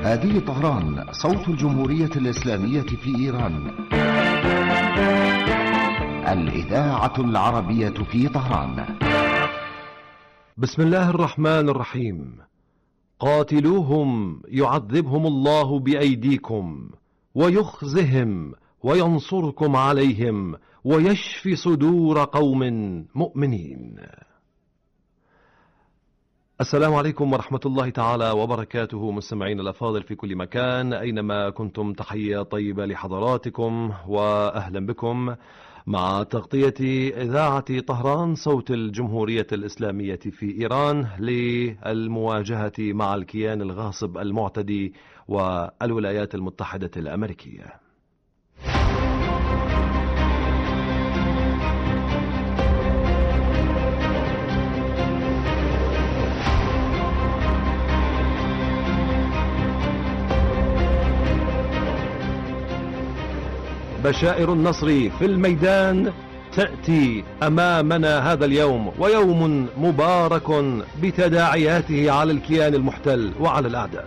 هذه طهران، صوت الجمهورية الإسلامية في إيران. الإذاعة العربية في طهران. بسم الله الرحمن الرحيم. قاتلوهم يعذبهم الله بأيديكم ويخزهم وينصركم عليهم ويشفي صدور قوم مؤمنين. السلام عليكم ورحمة الله تعالى وبركاته، مستمعين الأفاضل في كل مكان أينما كنتم، تحية طيبة لحضراتكم وأهلا بكم مع تغطية إذاعة طهران صوت الجمهورية الإسلامية في إيران للمواجهة مع الكيان الغاصب المعتدي والولايات المتحدة الأمريكية. بشائر النصر في الميدان تأتي أمامنا هذا اليوم، ويوم مبارك بتداعياته على الكيان المحتل وعلى الأعداء.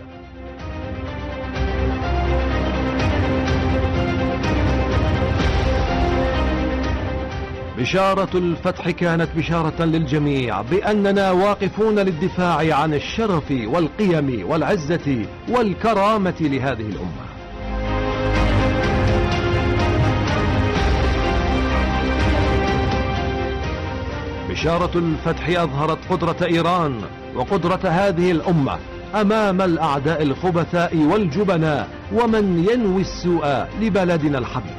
بشارة الفتح كانت بشارة للجميع بأننا واقفون للدفاع عن الشرف والقيم والعزة والكرامة لهذه الأمة. بشارة الفتح أظهرت قدرة إيران وقدرة هذه الأمة أمام الأعداء الخبثاء والجبناء ومن ينوي السوء لبلدنا الحبيب.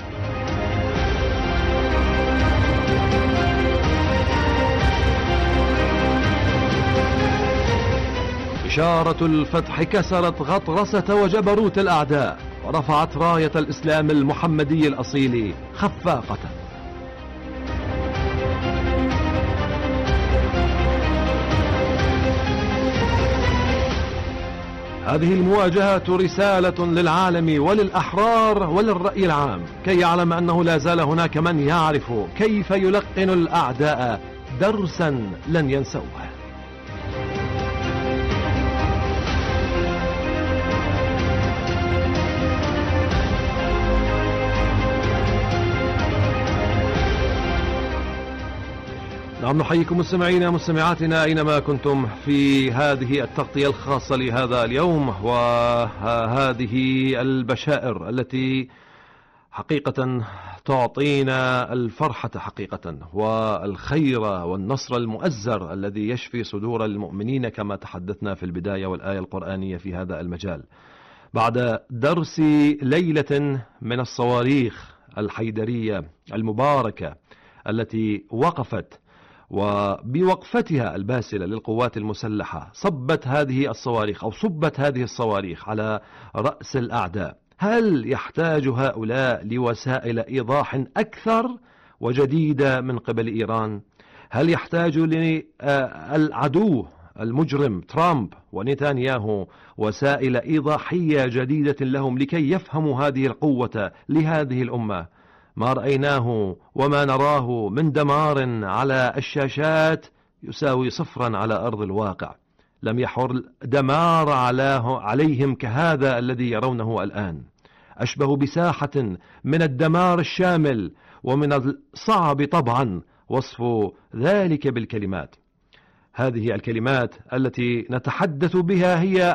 بشارة الفتح كسرت غطرسة وجبروت الأعداء ورفعت راية الإسلام المحمدي الأصيل خفاقة. هذه المواجهة رسالة للعالم وللأحرار وللرأي العام كي يعلم أنه لا زال هناك من يعرف كيف يلقن الأعداء درسا لن ينسوه. نعم، نحييكم مستمعينا مستمعاتنا أينما كنتم في هذه التغطية الخاصة لهذا اليوم، وهذه البشائر التي حقيقة تعطينا الفرحة حقيقة والخير والنصر المؤزر الذي يشفي صدور المؤمنين كما تحدثنا في البداية والآية القرآنية في هذا المجال. بعد درس ليلة من الصواريخ الحيدرية المباركة التي وقفت، وبوقفتها الباسلة للقوات المسلحة صبت هذه الصواريخ على رأس الأعداء، هل يحتاج هؤلاء لوسائل إيضاح أكثر وجديدة من قبل إيران؟ هل يحتاج للعدو المجرم ترامب ونتنياهو وسائل إيضاحية جديدة لهم لكي يفهموا هذه القوة لهذه الأمة؟ ما رأيناه وما نراه من دمار على الشاشات يساوي صفرا على أرض الواقع. لم يحر دمار عليهم كهذا الذي يرونه الآن. أشبه بساحة من الدمار الشامل، ومن الصعب طبعا وصف ذلك بالكلمات. هذه الكلمات التي نتحدث بها هي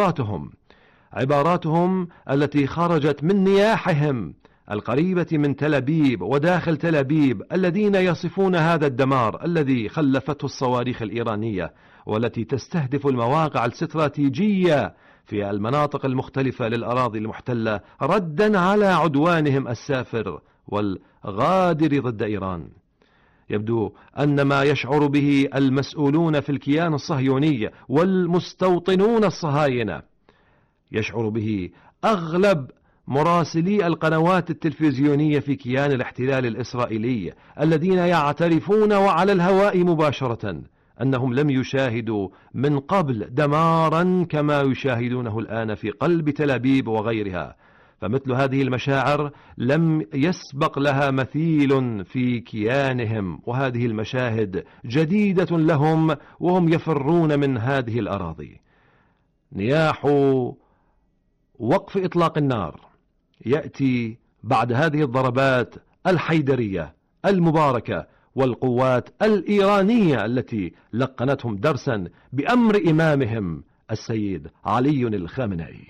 عباراتهم التي خرجت من نياحهم القريبة من تل أبيب وداخل تل أبيب، الذين يصفون هذا الدمار الذي خلفته الصواريخ الإيرانية والتي تستهدف المواقع الاستراتيجية في المناطق المختلفة للأراضي المحتلة ردا على عدوانهم السافر والغادر ضد إيران. يبدو أن ما يشعر به المسؤولون في الكيان الصهيوني والمستوطنون الصهاينة يشعر به أغلب مراسلي القنوات التلفزيونية في كيان الاحتلال الإسرائيلي الذين يعترفون وعلى الهواء مباشرة أنهم لم يشاهدوا من قبل دمارا كما يشاهدونه الآن في قلب تل أبيب وغيرها. فمثل هذه المشاعر لم يسبق لها مثيل في كيانهم، وهذه المشاهد جديدة لهم وهم يفرون من هذه الأراضي. نياح وقف إطلاق النار يأتي بعد هذه الضربات الحيدرية المباركة والقوات الإيرانية التي لقنتهم درسا بأمر إمامهم السيد علي الخامنئي.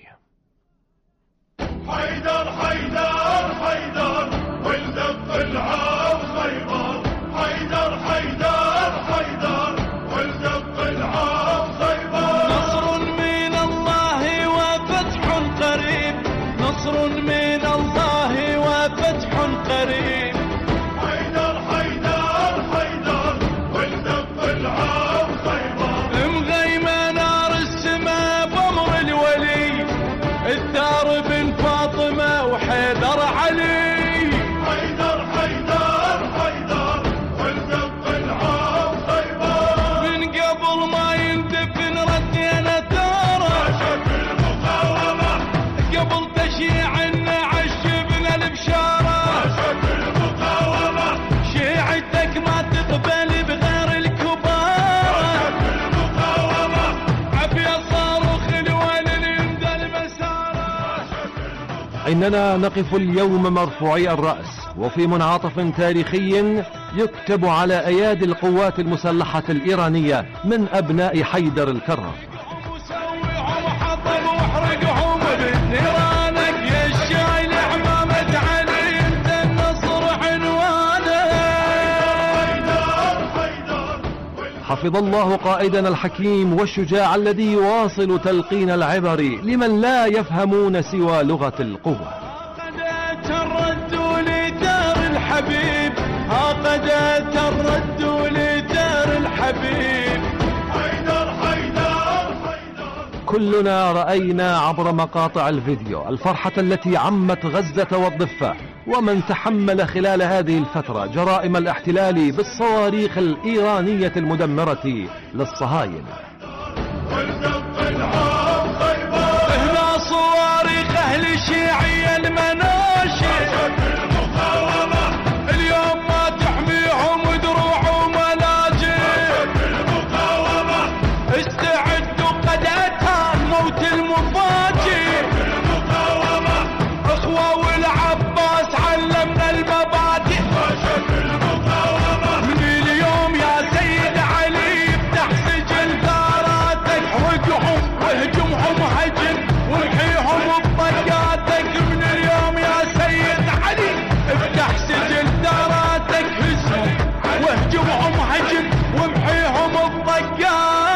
حيدر حيدر حيدر ولد القلعة وخيبر، حيدر حيدر حيدر ولد القلعة وخيبر. نصر من الله وفتح قريب، نصر من الله وفتح قريب. حيدر حيدر حيدر ولد القلعة وخيبر. مغيمة نار السماء بأمر الولي الثار بن فاطمة وحيدر علي. حيدر حيدر حيدر ولد القلعة وخيبر. من قبل ما يندفن ردينا ثاره شكل المقاومة، قبل تشييع النعش جبنا البشارة شكل المقاومة. شيعتك ما تقبل بغير الكبار شكل المقاومة. عبية صاروخ الوان يمدى المسارة. إننا نقف اليوم مرفوعي الرأس وفي منعطف تاريخي يكتب على أيادي القوات المسلحة الإيرانية من أبناء حيدر الكرار. وسويهم وحطم واحرقهم بنيرانك يا الشايل عمامة علي انت النصر عنوانك. حفظ الله قائدنا الحكيم والشجاع الذي يواصل تلقين العبر لمن لا يفهمون سوى لغة القوة. قد الرد لدار الحبيب، قد الرد لدار الحبيب. حيدر حيدر حيدر. كلنا رأينا عبر مقاطع الفيديو الفرحة التي عمت غزة والضفة، ومن تحمل خلال هذه الفترة جرائم الاحتلال بالصواريخ الإيرانية المدمرة للصهاينة. هنا صواريخ أهل الشيعية المناشئ اليوم ما تحميهم دروع وملاجئ. استعدوا قد أتى الموت المفاجئ. أخوة والعباس علمنا المبادئ. من اليوم يا سيد علي افتح سجل ثاراتك، واهجمهم هجم وامحيهم بطقاتك. من اليوم يا سيد علي افتح سجل ثاراتك، هزهم واهجمهم هجم وامحيهم بطقاتك.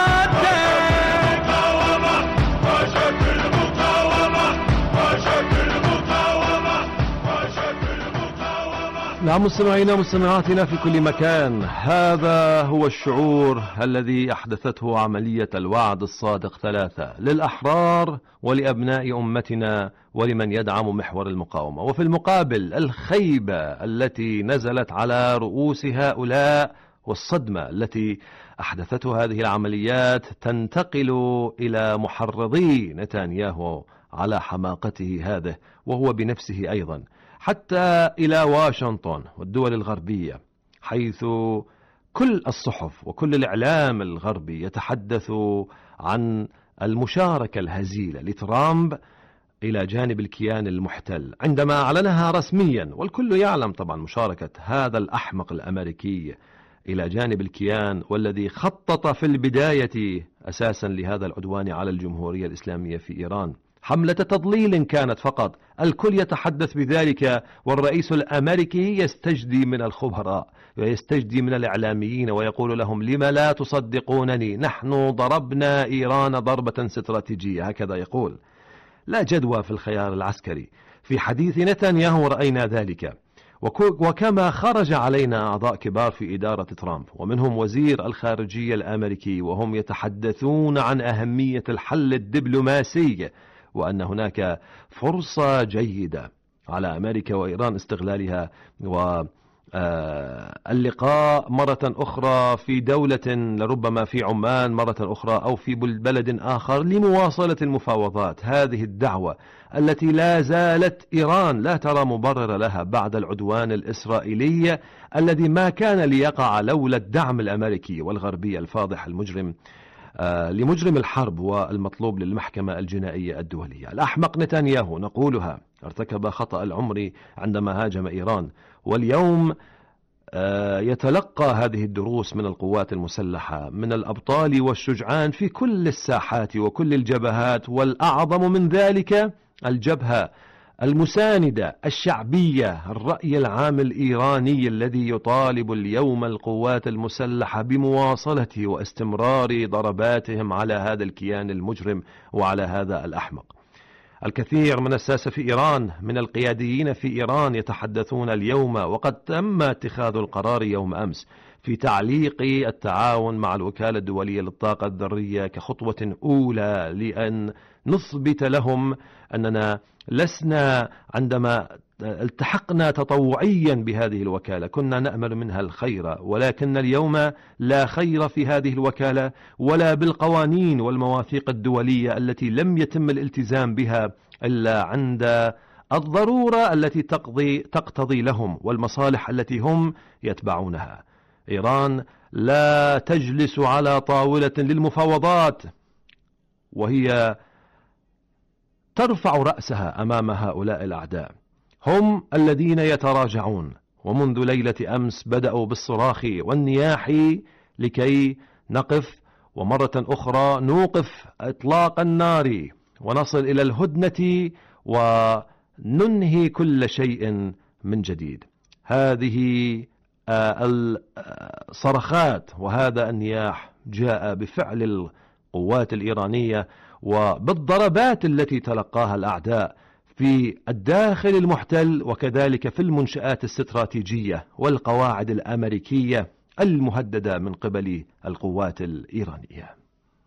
نعم مستمعينا ومستمعاتنا في كل مكان، هذا هو الشعور الذي أحدثته عملية الوعد الصادق 3 للأحرار ولأبناء أمتنا ولمن يدعم محور المقاومة. وفي المقابل الخيبة التي نزلت على رؤوس هؤلاء والصدمة التي أحدثته هذه العمليات تنتقل إلى محرضي نتنياهو على حماقته هذه، وهو بنفسه أيضا، حتى إلى واشنطن والدول الغربية، حيث كل الصحف وكل الإعلام الغربي يتحدث عن المشاركة الهزيلة لترامب إلى جانب الكيان المحتل عندما أعلنها رسميا. والكل يعلم طبعا مشاركة هذا الأحمق الأمريكي إلى جانب الكيان، والذي خطط في البداية أساسا لهذا العدوان على الجمهورية الإسلامية في إيران. حملة تضليل كانت فقط، الكل يتحدث بذلك، والرئيس الأمريكي يستجدي من الخبراء ويستجدي من الإعلاميين ويقول لهم: لم لا تصدقونني؟ نحن ضربنا إيران ضربة استراتيجية، هكذا يقول. لا جدوى في الخيار العسكري. في حديث نتنياهو رأينا ذلك، وكما خرج علينا أعضاء كبار في إدارة ترامب ومنهم وزير الخارجية الأمريكي، وهم يتحدثون عن أهمية الحل الدبلوماسي، وأن هناك فرصة جيدة على أمريكا وإيران استغلالها، واللقاء مرة أخرى في دولة لربما في عمان مرة أخرى أو في بلد آخر لمواصلة المفاوضات. هذه الدعوة التي لا زالت إيران لا ترى مبرر لها بعد العدوان الإسرائيلي الذي ما كان ليقع لولا الدعم الأمريكي والغربي الفاضح المجرم لمجرم الحرب والمطلوب للمحكمة الجنائية الدولية. الأحمق نتنياهو نقولها ارتكب خطأ العمر عندما هاجم إيران، واليوم يتلقى هذه الدروس من القوات المسلحة، من الأبطال والشجعان في كل الساحات وكل الجبهات، والأعظم من ذلك الجبهة المساندة الشعبية، الرأي العام الإيراني الذي يطالب اليوم القوات المسلحة بمواصلة واستمرار ضرباتهم على هذا الكيان المجرم وعلى هذا الأحمق. الكثير من الساسة في إيران، من القياديين في إيران، يتحدثون اليوم وقد تم اتخاذ القرار يوم أمس في تعليق التعاون مع الوكالة الدولية للطاقة الذرية كخطوة أولى لأن نثبت لهم أننا لسنا عندما التحقنا تطوعيا بهذه الوكالة كنا نأمل منها الخير، ولكن اليوم لا خير في هذه الوكالة ولا بالقوانين والمواثيق الدولية التي لم يتم الالتزام بها إلا عند الضرورة التي تقتضي لهم والمصالح التي هم يتبعونها. إيران لا تجلس على طاولة للمفاوضات وهي ترفع رأسها أمام هؤلاء الأعداء. هم الذين يتراجعون، ومنذ ليلة أمس بدأوا بالصراخ والنياح لكي نقف ومرة أخرى نوقف إطلاق النار ونصل إلى الهدنة وننهي كل شيء من جديد. هذه الصرخات وهذا النياح جاء بفعل القوات الإيرانية وبالضربات التي تلقاها الأعداء في الداخل المحتل وكذلك في المنشآت الاستراتيجية والقواعد الأمريكية المهددة من قبل القوات الإيرانية.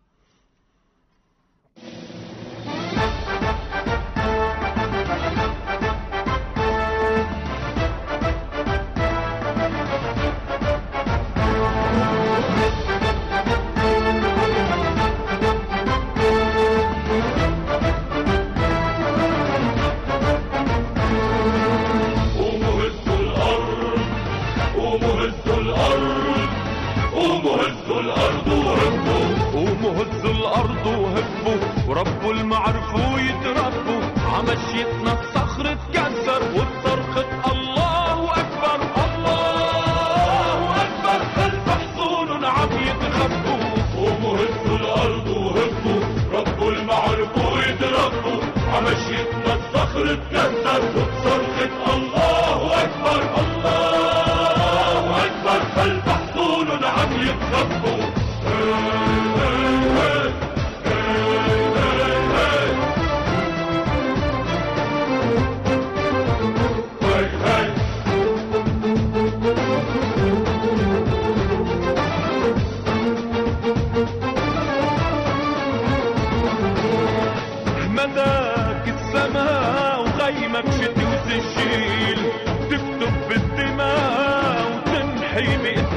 ورب المعرفو يتربوا عمشيتنا الصخر تكسر والصرخة الله أكبر الله أكبر خلف حصون عم يتخبوا. قوموا هزوا الأرض وهبوا رب المعرفو يتربوا عمشيتنا الصخر تكسر والصرخة الله أكبر الله أكبر خلف حصون عم يتخبوا. شتي وسجيل تكتب بالدماء وتنحي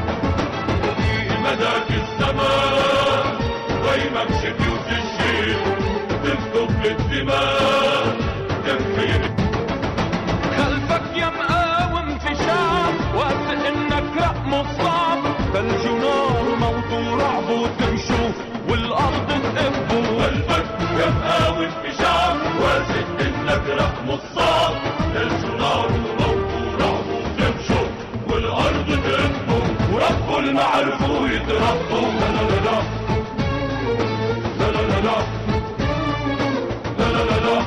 مداك السماء غيمك شتي وسجيل تكتب بالدماء تنحي خلفك يا مقاوم في شعب وقت انك رقم الصعب ثلج ونار وموت ورعب وتمشوا والارض تقبوا. خلفك يا مقاوم في شعب وقت انك رقم الصعب ثلج ونار وموت ورعب وتمشوا والارض تقبوا. ورب المعرفو يتربوا. لا لا لا لا لا لا لا لا لا لا لا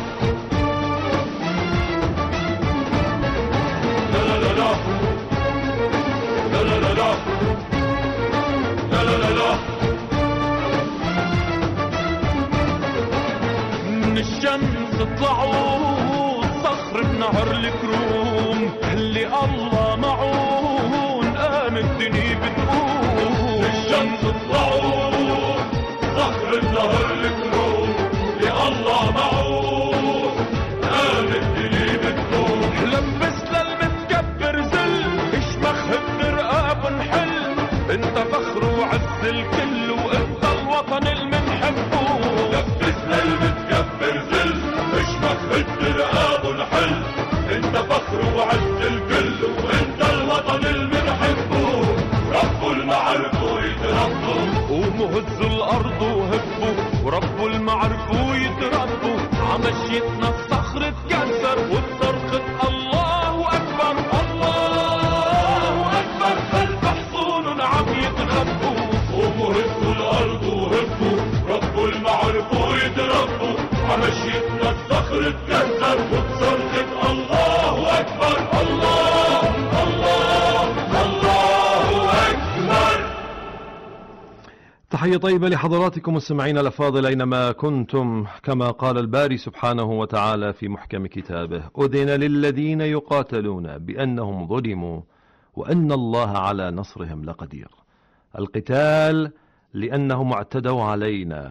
من الشمس طلعوا صخر بنهر الكروم اللي الله معون قام الدنيا بتقوم. من الشمس طلعوا صخر بنهر الكروم اللي الله معون قام الدنيا بتقوم. لبسنا المتكبر زل اشمخ الرقاب نحل انت فخر وعز الكل وانت الوطن المنحبه. لبسنا المتكبر ذل اشمخ الرقاب ونحل انت فخر وعز الكل وانت الوطن المنحبه. رب المعرفو يتربوا. قوموا هزوا الارض مشيتنا الصخر اتكسر وبصرخة الله أكبر الله أكبر. خلف حصون عم يتخبوا قوموا هبوا الأرض وهبوا ربوا المعرفوا يتربوا. عمشيتنا الصخر اتكسر وبصرخة الله أكبر الله الله الله أكبر. تحية طيبة لحضراتكم مستمعينا الأفاضل أينما كنتم. كما قال الباري سبحانه وتعالى في محكم كتابه: أذن للذين يقاتلون بأنهم ظلموا وأن الله على نصرهم لقدير. القتال لأنهم اعتدوا علينا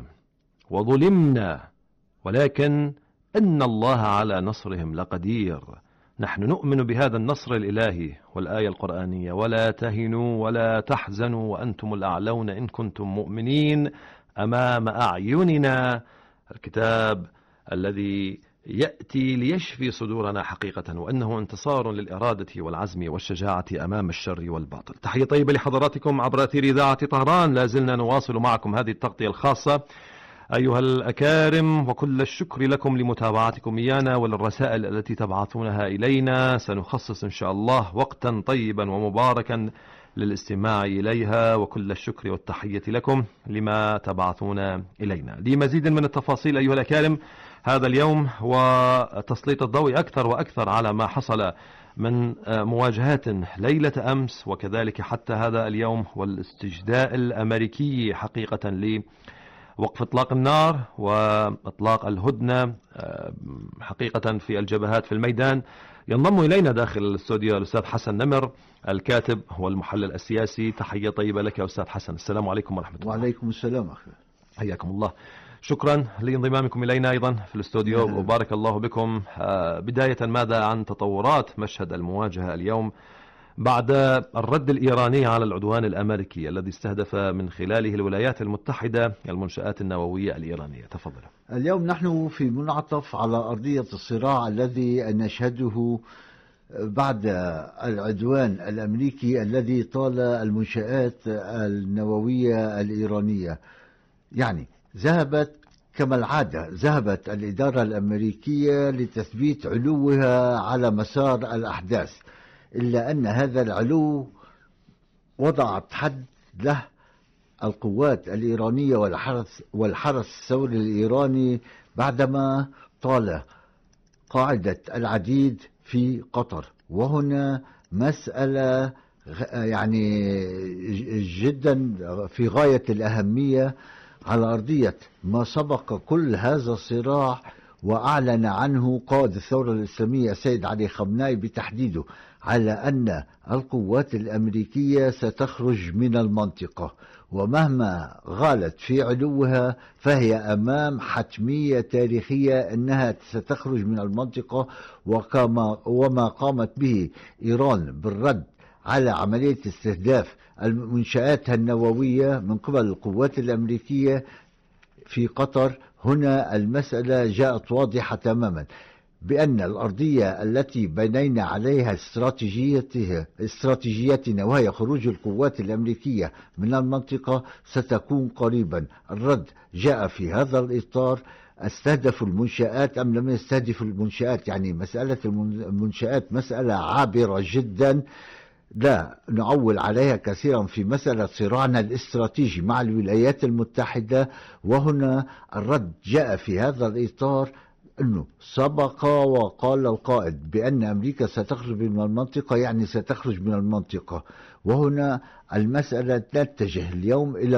وظلمنا، ولكن أن الله على نصرهم لقدير. نحن نؤمن بهذا النصر الإلهي والآية القرآنية: ولا تهنوا ولا تحزنوا وأنتم الأعلون إن كنتم مؤمنين، أمام أعيننا. الكتاب الذي يأتي ليشفي صدورنا حقيقة، وأنه انتصار للإرادة والعزم والشجاعة أمام الشر والباطل. تحية طيبة لحضراتكم عبر أثير إذاعة طهران. لازلنا نواصل معكم هذه التغطية الخاصة أيها الأكارم، وكل الشكر لكم لمتابعتكم إيانا وللرسائل التي تبعثونها إلينا. سنخصص إن شاء الله وقتا طيبا ومباركا للاستماع إليها، وكل الشكر والتحية لكم لما تبعثون إلينا. لمزيد من التفاصيل أيها الأكارم هذا اليوم وتسليط الضوء أكثر وأكثر على ما حصل من مواجهات ليلة أمس وكذلك حتى هذا اليوم، والاستجداء الأمريكي حقيقة وقف إطلاق النار وإطلاق الهدنة حقيقة في الجبهات في الميدان. ينضم إلينا داخل الاستوديو الأستاذ حسن نمر الكاتب والمحلل السياسي. تحية طيبة لك يا أستاذ حسن. السلام عليكم ورحمة الله. وعليكم السلام أخي. حياكم الله. شكرا لانضمامكم إلينا أيضا في الاستوديو وبارك الله بكم. بداية ماذا عن تطورات مشهد المواجهة اليوم بعد الرد الإيراني على العدوان الأمريكي الذي استهدف من خلاله الولايات المتحدة المنشآت النووية الإيرانية؟ تفضل. اليوم نحن في منعطف على أرضية الصراع الذي نشهده بعد العدوان الأمريكي الذي طال المنشآت النووية الإيرانية. يعني ذهبت كما العادة، ذهبت الإدارة الأمريكية لتثبيت علوها على مسار الأحداث، إلا أن هذا العلو وضعت حد له القوات الإيرانية والحرس الثوري الإيراني بعدما طال قاعدة العديد في قطر. وهنا مسألة يعني جدا في غاية الأهمية على أرضية ما سبق كل هذا الصراع وأعلن عنه قائد الثورة الإسلامية السيد علي خامنئي بتحديده، على أن القوات الأمريكية ستخرج من المنطقة، ومهما غالت في علوها فهي أمام حتمية تاريخية أنها ستخرج من المنطقة. وما قامت به إيران بالرد على عملية استهداف المنشآت النووية من قبل القوات الأمريكية في قطر، هنا المسألة جاءت واضحة تماما بأن الأرضية التي بنينا عليها استراتيجيتنا وهي خروج القوات الأمريكية من المنطقة ستكون قريبا. الرد جاء في هذا الإطار. استهدفوا المنشآت أم لم يستهدفوا المنشآت؟ يعني مسألة المنشآت مسألة عابرة جدا لا نعول عليها كثيرا في مسألة صراعنا الاستراتيجي مع الولايات المتحدة. وهنا الرد جاء في هذا الإطار، أنه سبق وقال القائد بأن أمريكا ستخرج من المنطقة، يعني ستخرج من المنطقة. وهنا المسألة تتجه اليوم إلى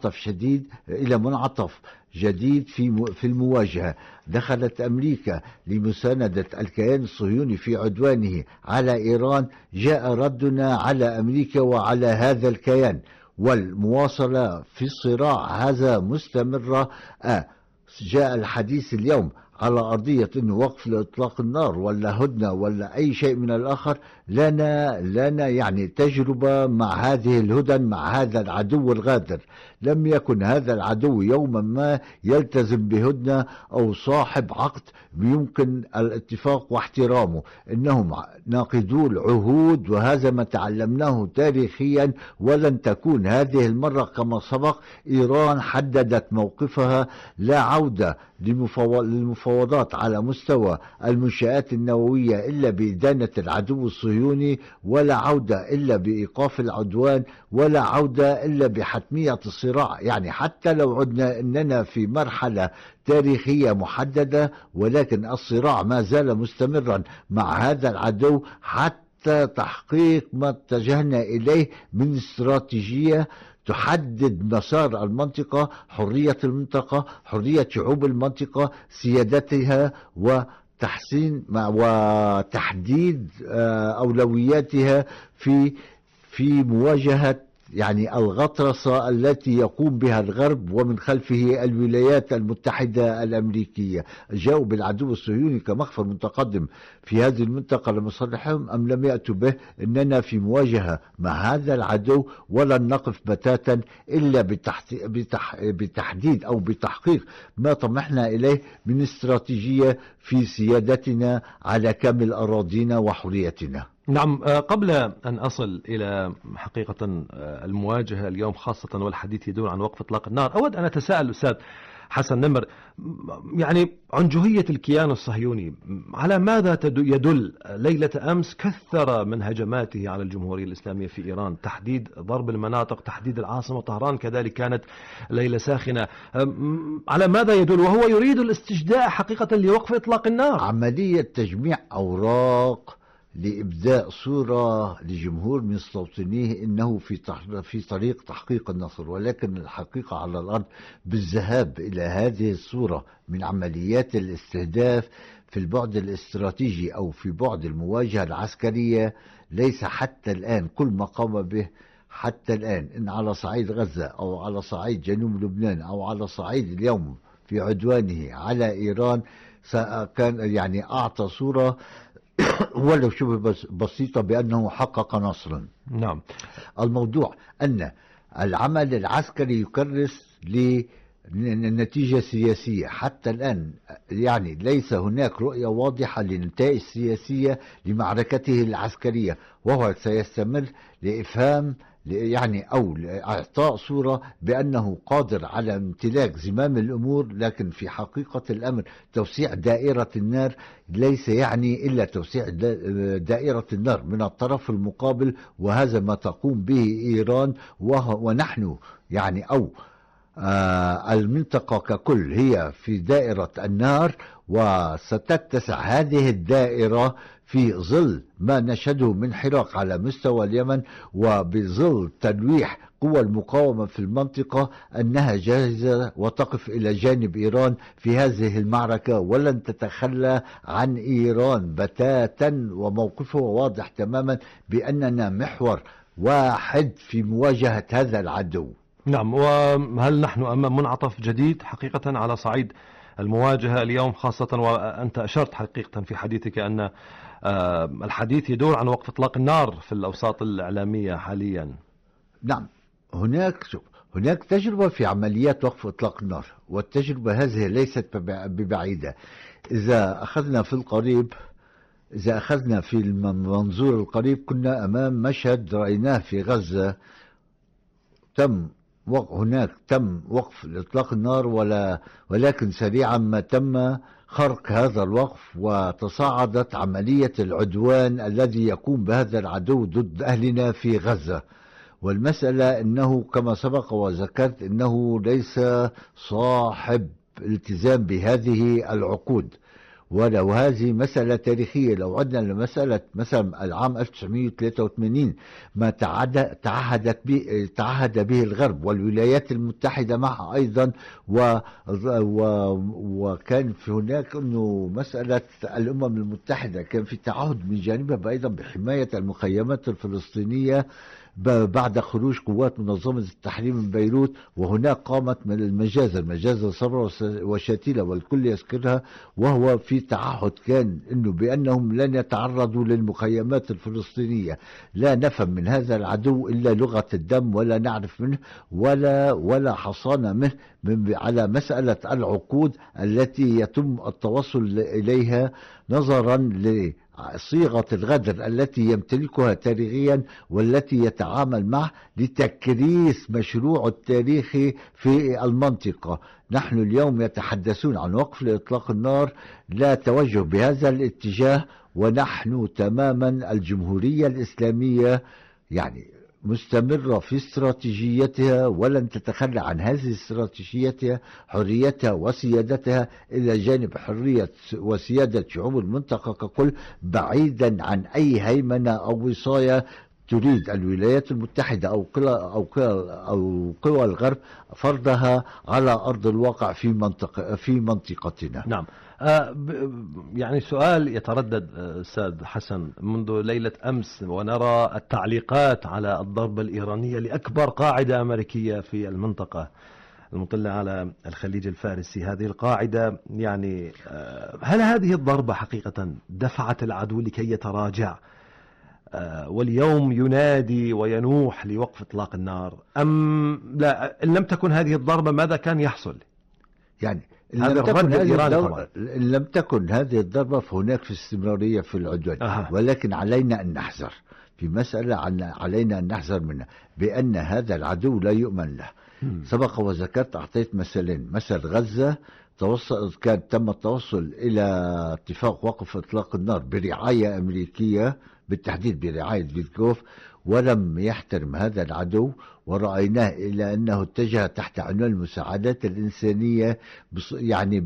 منعطف جديد في المواجهة. دخلت أمريكا لمساندة الكيان الصهيوني في عدوانه على إيران. جاء ردنا على أمريكا وعلى هذا الكيان، والمواصلة في الصراع هذا مستمرة. جاء الحديث اليوم على أرضية أنه وقف لإطلاق النار ولا هدنة ولا أي شيء من الآخر. لنا يعني تجربة مع هذه الهدن مع هذا العدو الغادر. لم يكن هذا العدو يوما ما يلتزم بهدنة أو صاحب عقد يمكن الاتفاق واحترامه، إنهم ناقضو العهود، وهذا ما تعلمناه تاريخيا. ولن تكون هذه المرة كما سبق. إيران حددت موقفها، لا عودة للمفاوضات مفاوضات على مستوى المنشآت النووية إلا بإدانة العدو الصهيوني، ولا عودة إلا بإيقاف العدوان، ولا عودة إلا بحتمية الصراع. يعني حتى لو عدنا أننا في مرحلة تاريخية محددة، ولكن الصراع ما زال مستمرا مع هذا العدو حتى تحقيق ما اتجهنا إليه من استراتيجية تحدد مسار المنطقة، حرية المنطقة، حرية شعوب المنطقة، سيادتها، وتحديد أولوياتها في مواجهة يعني الغطرسة التي يقوم بها الغرب ومن خلفه الولايات المتحدة الأمريكية. جاءوا بالعدو الصهيوني كمخفر متقدم في هذه المنطقة لمصالحهم أم لم يأتوا به؟ إننا في مواجهة مع هذا العدو ولن نقف بتاتا إلا بتحديد أو بتحقيق ما طمحنا إليه من استراتيجية في سيادتنا على كامل أراضينا وحريتنا. نعم، قبل أن أصل إلى حقيقة المواجهة اليوم خاصة والحديث يدور عن وقف إطلاق النار، أود أن أتساءل أستاذ حسن نمر، يعني عنجهية الكيان الصهيوني على ماذا يدل؟ ليلة أمس كثر من هجماته على الجمهورية الإسلامية في إيران، تحديد ضرب المناطق، تحديد العاصمة طهران كذلك كانت ليلة ساخنة. على ماذا يدل وهو يريد الاستجداء حقيقة لوقف إطلاق النار؟ عملية تجميع أوراق لإبداء صورة لجمهور مستوطنيه إنه في طريق تحقيق النصر، ولكن الحقيقة على الأرض بالذهاب إلى هذه الصورة من عمليات الاستهداف في البعد الاستراتيجي أو في بعد المواجهة العسكرية ليس حتى الآن كل ما قام به حتى الآن، إن على صعيد غزة أو على صعيد جنوب لبنان أو على صعيد اليوم في عدوانه على إيران، كان يعني أعطى صورة ولو شبه بسيطة بأنه حقق نصرا. نعم، الموضوع أن العمل العسكري يكرس لنتيجة سياسية. حتى الآن يعني ليس هناك رؤية واضحة للنتائج السياسية لمعركته العسكرية، وهو سيستمر لإفهام يعني أو لإعطاء صورة بأنه قادر على امتلاك زمام الأمور، لكن في حقيقة الأمر توسيع دائرة النار ليس يعني إلا توسيع دائرة النار من الطرف المقابل، وهذا ما تقوم به إيران. ونحن يعني أو المنطقة ككل هي في دائرة النار، وستتسع هذه الدائرة في ظل ما نشهده من حراك على مستوى اليمن، وبظل تلويح قوى المقاومة في المنطقة أنها جاهزة وتقف إلى جانب إيران في هذه المعركة، ولن تتخلى عن إيران بتاتا، وموقفه واضح تماما بأننا محور واحد في مواجهة هذا العدو. نعم، وهل نحن أمام منعطف جديد حقيقة على صعيد المواجهة اليوم، خاصة وأنت أشرت حقيقة في حديثك أن الحديث يدور عن وقف إطلاق النار في الأوساط الإعلامية حاليا؟ نعم، هناك تجربة في عمليات وقف إطلاق النار، والتجربة هذه ليست ببعيدة. إذا أخذنا في المنظور القريب، كنا أمام مشهد رأيناه في غزة، هناك تم وقف إطلاق النار، ولكن سريعا ما تم خرق هذا الوقف، وتصاعدت عملية العدوان الذي يقوم بهذا العدو ضد أهلنا في غزة. والمسألة أنه كما سبق وذكرت أنه ليس صاحب التزام بهذه العقود، ولو هذه مسألة تاريخية. لو عدنا لمسألة مثلا العام 1983 ما تعهد به الغرب والولايات المتحدة معها أيضا، وكان في هناك أنه مسألة الأمم المتحدة كان في تعهد من جانبها أيضا بحماية المخيمات الفلسطينية بعد خروج قوات منظمة التحرير من بيروت. وهناك قامت من المجازر صبرا وشتيلة والكل يذكرها، وهو في تعهد كان انه بانهم لن يتعرضوا للمخيمات الفلسطينية. لا نفهم من هذا العدو الا لغة الدم، ولا نعرف منه ولا حصانة منه على مسألة العقود التي يتم التوصل اليها نظرا صيغة الغدر التي يمتلكها تاريخيا والتي يتعامل معه لتكريس مشروع التاريخي في المنطقة. نحن اليوم يتحدثون عن وقف لإطلاق النار، لا توجه بهذا الاتجاه، ونحن تماما الجمهورية الإسلامية يعني مستمرة في استراتيجيتها ولن تتخلى عن هذه استراتيجيتها، حريتها وسيادتها إلى جانب حرية وسيادة شعوب المنطقة ككل، بعيدا عن أي هيمنة أو وصاية تريد الولايات المتحدة أو قوى الغرب فرضها على أرض الواقع في منطقتنا. نعم. يعني سؤال يتردد أستاذ حسن منذ ليلة أمس، ونرى التعليقات على الضربة الإيرانية لأكبر قاعدة أمريكية في المنطقة المطلة على الخليج الفارسي. هذه القاعدة يعني هل هذه الضربة حقيقة دفعت العدو لكي يتراجع واليوم ينادي وينوح لوقف إطلاق النار، أم لا؟ إن لم تكن هذه الضربة ماذا كان يحصل؟ يعني إن لم تكن هذه الضربة فهناك في استمرارية في العدوان. ولكن علينا أن نحذر في مسألة، علينا أن نحذر منها بأن هذا العدو لا يؤمن له. سبق وذكرت، أعطيت مثلين، مثل غزة تم التوصل إلى اتفاق وقف إطلاق النار برعاية أمريكية، بالتحديد برعاية فيتكوف، ولم يحترم هذا العدو، ورأيناه إلى أنه اتجه تحت عنوان المساعدات الإنسانية يعني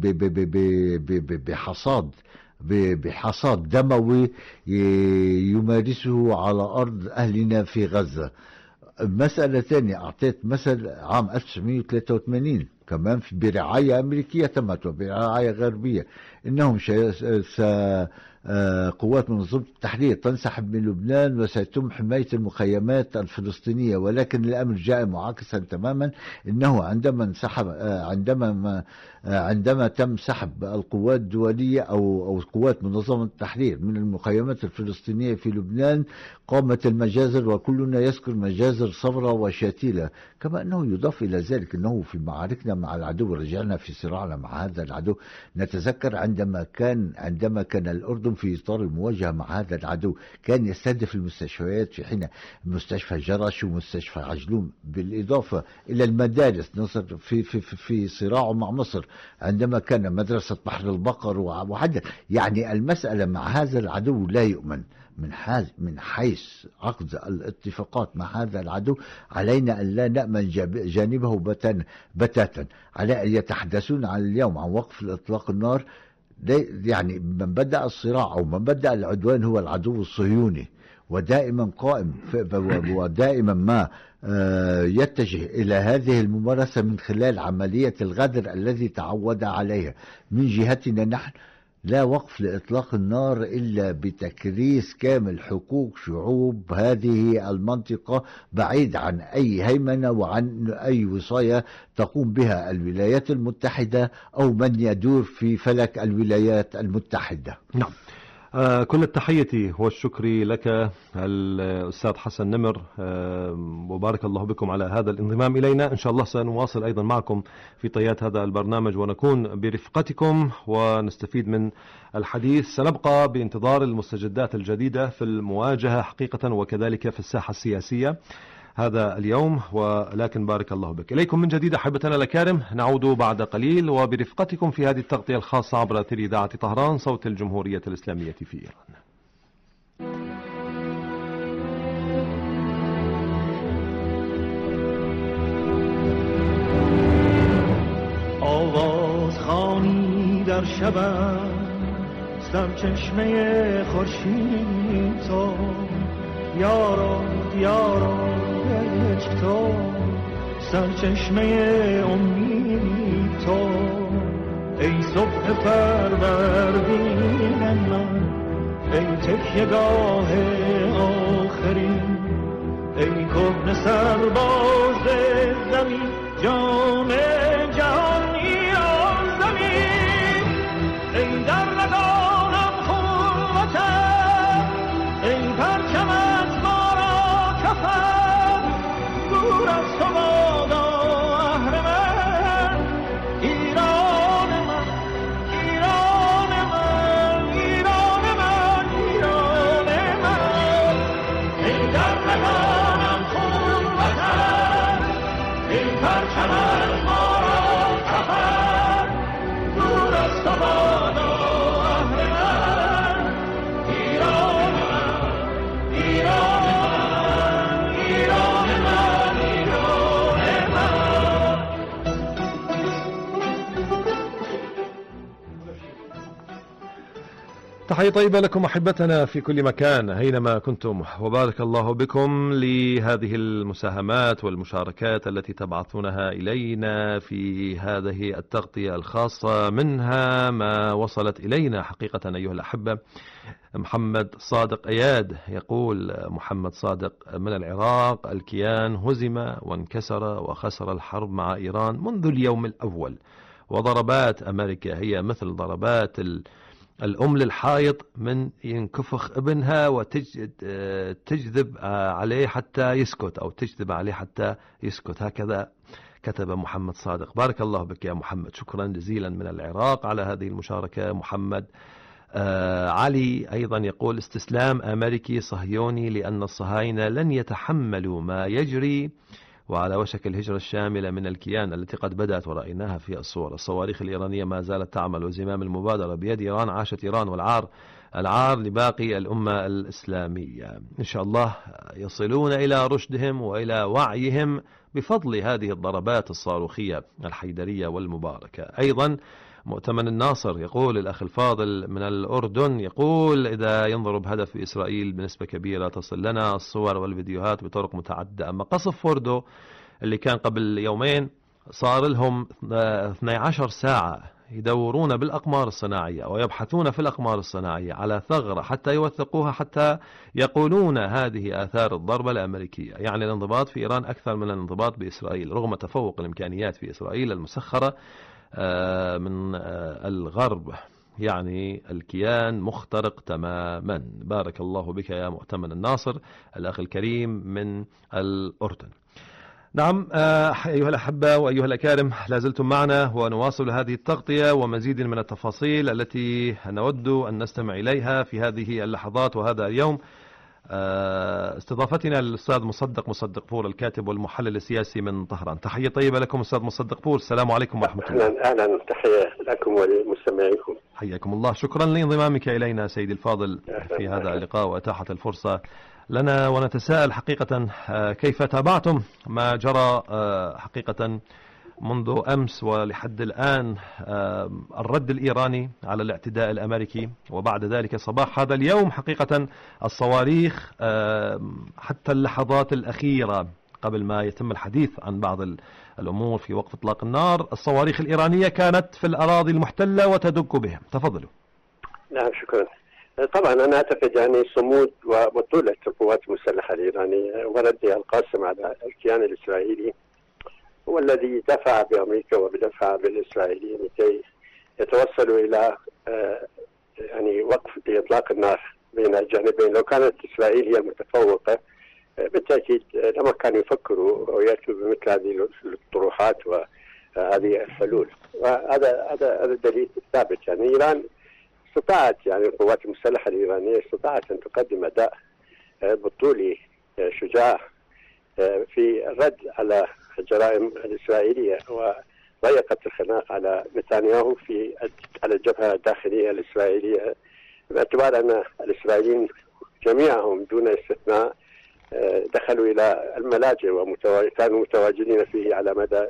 بحصاد دموي يمارسه على أرض أهلنا في غزة. مسألة ثانية، أعطيت مثل عام 1983 كمان برعاية أمريكية تمت وبرعاية غربية، إنهم قوات منظمة التحرير تنسحب من لبنان وسيتم حماية المخيمات الفلسطينية، ولكن الأمر جاء معاكسا تماما، إنه عندما تم سحب القوات الدولية أو قوات منظمة التحرير من المخيمات الفلسطينية في لبنان قامت المجازر، وكلنا يذكر مجازر صبرا وشاتيلة. كما أنه يضاف إلى ذلك أنه في معاركنا مع العدو، رجعنا في صراعنا مع هذا العدو، نتذكر عندما كان الأردن في إطار المواجهة مع هذا العدو كان يستهدف المستشفيات، في حين مستشفى جرش ومستشفى عجلون، بالإضافة إلى المدارس. نصر في صراعه مع مصر عندما كان مدرسة بحر البقر وحدث. يعني المسألة مع هذا العدو لا يؤمن. من حيث عقد الاتفاقات مع هذا العدو علينا أن لا نأمن جانبه بتاتا. يتحدثون عن اليوم عن وقف إطلاق النار، يعني من بدأ الصراع أو من بدأ العدوان هو العدو الصهيوني، ودائما قائم ودائما ما يتجه إلى هذه الممارسة من خلال عملية الغدر الذي تعود عليها. من جهتنا نحن لا وقف لإطلاق النار إلا بتكريس كامل حقوق شعوب هذه المنطقة، بعيد عن أي هيمنة وعن أي وصاية تقوم بها الولايات المتحدة أو من يدور في فلك الولايات المتحدة. نعم. كل التحية والشكر لك الأستاذ حسن نمر، وبارك الله بكم على هذا الانضمام إلينا. إن شاء الله سنواصل أيضا معكم في طيات هذا البرنامج ونكون برفقتكم ونستفيد من الحديث. سنبقى بانتظار المستجدات الجديدة في المواجهة حقيقة وكذلك في الساحة السياسية هذا اليوم، ولكن بارك الله بك. إليكم من جديد أحبتنا الأكارم، نعود بعد قليل وبرفقتكم في هذه التغطية الخاصة عبر أثير إذاعة طهران صوت الجمهورية الإسلامية في إيران. آواز خوانی در شبم سرچشمه خورشید تو، یارا یارا عشق تو، سرچشمه امید تو، ای صبح فروردین من، ای تکیه‌گاه آخرین، ای کهنه سرباز زمین، جام جهان ایران زمین، ای در رگانم خون وطن، ای پرچم از ما را کفن، دور از تو بادا اهل من، ایران من، ایران من، ایران من، ایران من. تحية طيبة لكم أحبتنا في كل مكان أينما كنتم، وبارك الله بكم لهذه المساهمات والمشاركات التي تبعثونها إلينا في هذه التغطية الخاصة، منها ما وصلت إلينا حقيقة أيها الأحبة. محمد صادق أياد يقول: محمد صادق من العراق: الكيان هزم وانكسر وخسر الحرب مع إيران منذ اليوم الأول، وضربات أمريكا هي مثل ضربات الأم للحائط من ينكفخ ابنها وتجذب عليه حتى يسكت، أو تجذب عليه حتى يسكت. هكذا كتب محمد صادق. بارك الله بك يا محمد، شكرا جزيلا من العراق على هذه المشاركة. محمد علي أيضا يقول: استسلام أمريكي صهيوني، لأن الصهاينة لن يتحملوا ما يجري، وعلى وشك الهجرة الشاملة من الكيان التي قد بدأت ورأيناها في الصور. الصواريخ الإيرانية ما زالت تعمل، وزمام المبادرة بيد إيران. عاشت إيران، والعار لباقي الأمة الإسلامية. إن شاء الله يصلون إلى رشدهم وإلى وعيهم بفضل هذه الضربات الصاروخية الحيدرية والمباركة. أيضا مؤتمن الناصر يقول: الأخ الفاضل من الأردن يقول: إذا ينظر بهدف إسرائيل بنسبة كبيرة تصل لنا الصور والفيديوهات بطرق متعددة. أما قصف فوردو اللي كان قبل يومين صار لهم 12 ساعة يدورون بالأقمار الصناعية ويبحثون في الأقمار الصناعية على ثغرة حتى يوثقوها، حتى يقولون هذه آثار الضربة الأمريكية. يعني الانضباط في إيران أكثر من الانضباط بإسرائيل، رغم تفوق الإمكانيات في إسرائيل المسخرة من الغرب. يعني الكيان مخترق تماما. بارك الله بك يا مؤتمن الناصر، الأخ الكريم من الأردن. نعم أيها الأحبة وأيها الأكارم، لازلتم معنا ونواصل هذه التغطية ومزيد من التفاصيل التي نود أن نستمع إليها في هذه اللحظات وهذا اليوم. استضافتنا للأستاذ مصدق بور، الكاتب والمحلل السياسي من طهران. تحية طيبة لكم أستاذ مصدق بور، السلام عليكم ورحمة الله. أهلا، تحية لكم ولمستمعيكم. حياكم الله، شكرا لانضمامك إلينا سيدي الفاضل في هذا اللقاء وإتاحة الفرصة لنا. ونتساءل حقيقة كيف تابعتم ما جرى حقيقة منذ أمس ولحد الآن، الرد الإيراني على الاعتداء الأمريكي، وبعد ذلك صباح هذا اليوم حقيقة الصواريخ حتى اللحظات الأخيرة قبل ما يتم الحديث عن بعض الأمور في وقف إطلاق النار. الصواريخ الإيرانية كانت في الأراضي المحتلة وتدك بهم. تفضلوا. نعم، شكرا. طبعا أنا أعتقد يعني صمود وبطولة القوات المسلحة الإيرانية وردها القاسم على الكيان الإسرائيلي هو الذي دفع بأمريكا وبدفع بالإسرائيليين لكي يتوصلوا إلى يعني وقف إطلاق النار بين الجانبين. لو كانت إسرائيل هي المتفوقة بالتأكيد لما كانوا يفكروا ويأتوا بمثل هذه الطروحات وهذه الحلول. وهذا دليل ثابت. يعني إيران استطاعت، يعني القوات المسلحة الإيرانية استطاعت أن تقدم أداء بطولي شجاع في الرد على الجرائم الإسرائيلية وضيقت الخناق على نتنياهو على الجبهة الداخلية الإسرائيلية، باعتبار أن الإسرائيليين جميعهم دون استثناء دخلوا إلى الملاجئ وكانوا متواجدين فيه على مدى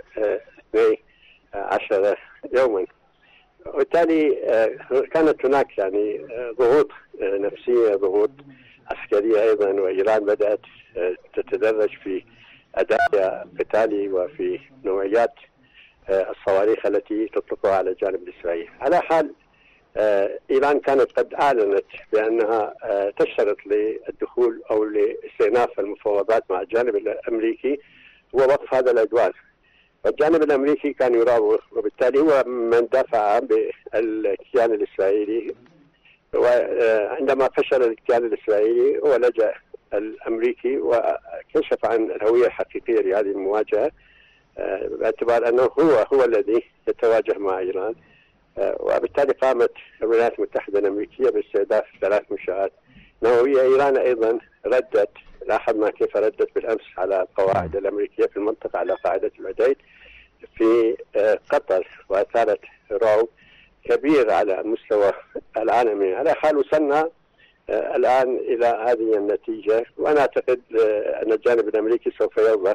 12 يوما. وبالتالي كانت هناك يعني ضغوط نفسية، ضغوط عسكرية أيضا، وإيران بدأت تتدرج في أداء قتالي وفي نوعيات الصواريخ التي تطلقها على الجانب الإسرائيلي. على حال إيران كانت قد أعلنت بأنها تشترط للدخول أو لاستئناف المفاوضات مع الجانب الأمريكي ووقف هذا العدوان. والجانب الأمريكي كان يراوغ، وبالتالي هو من دافع بالكيان الإسرائيلي. وعندما فشل الكيان الإسرائيلي هو لجأ الأمريكي وكشف عن الهوية الحقيقية لهذه المواجهة، باعتبار أنه هو الذي يتواجه مع إيران. وبالتالي قامت الولايات المتحدة الأمريكية باستهداف 3 منشآت نووية. إيران أيضا ردت، لاحظنا كيف ردت بالأمس على القواعد الأمريكية في المنطقة، على قاعدة العديد في قطر، وأثارت رعب كبير على المستوى العالمي. على حال وصلنا الآن إلى هذه النتيجة، وأنا أعتقد أن الجانب الأمريكي سوف يرضخ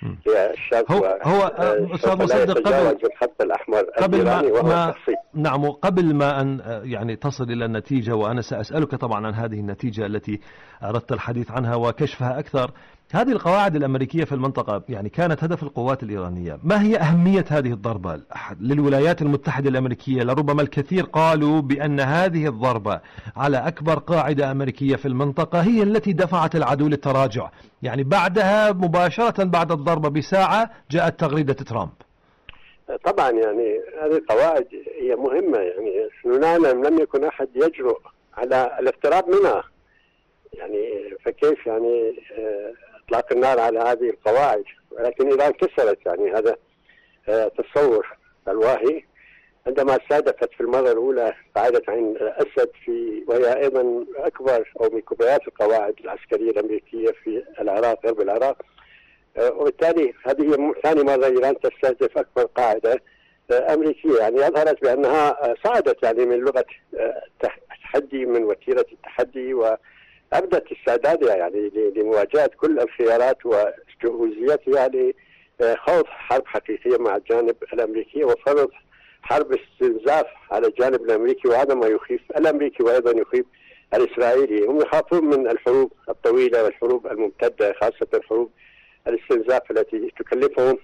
للشرق هو أستاذ مصدق قبل الخط الأحمر الإيراني وهو التخطيط. نعم، قبل ما أن يعني تصل إلى النتيجة، وأنا سأسألك طبعا عن هذه النتيجة التي أردت الحديث عنها وكشفها أكثر. هذه القواعد الأمريكية في المنطقة يعني كانت هدف القوات الإيرانية. ما هي أهمية هذه الضربة للولايات المتحدة الأمريكية؟ لربما الكثير قالوا بأن هذه الضربة على أكبر قاعدة أمريكية في المنطقة هي التي دفعت العدو للتراجع. يعني بعدها مباشرة بعد الضربة بساعة جاءت تغريدة ترامب. طبعا يعني هذه القواعد هي مهمة، يعني نعلم لم يكن أحد يجرؤ على الاقتراب منها، يعني فكيف يعني اطلاق النار على هذه القواعد، ولكن ايران كسرت يعني هذا تصور الواهي عندما استهدفت في المره الاولى قاعده عين اسد وهي ايضا اكبر او من كبريات القواعد العسكريه الامريكيه في العراق غرب العراق، وبالتالي هذه هي ثاني مره ايران تستهدف اكبر قاعده امريكيه، يعني اظهرت بانها صعدت يعني من لغه التحدي، من وتيره التحدي، وأبدت استعدادها يعني لمواجهة كل الخيارات وجهوزيتها لخوض حرب حقيقية مع الجانب الأمريكي وفرض حرب استنزاف على الجانب الأمريكي، وهذا ما يخيف الأمريكي وأيضا يخيف الإسرائيلي. هم يخافون من الحروب الطويلة والحروب الممتدة، خاصة حروب الاستنزاف التي تكلفهم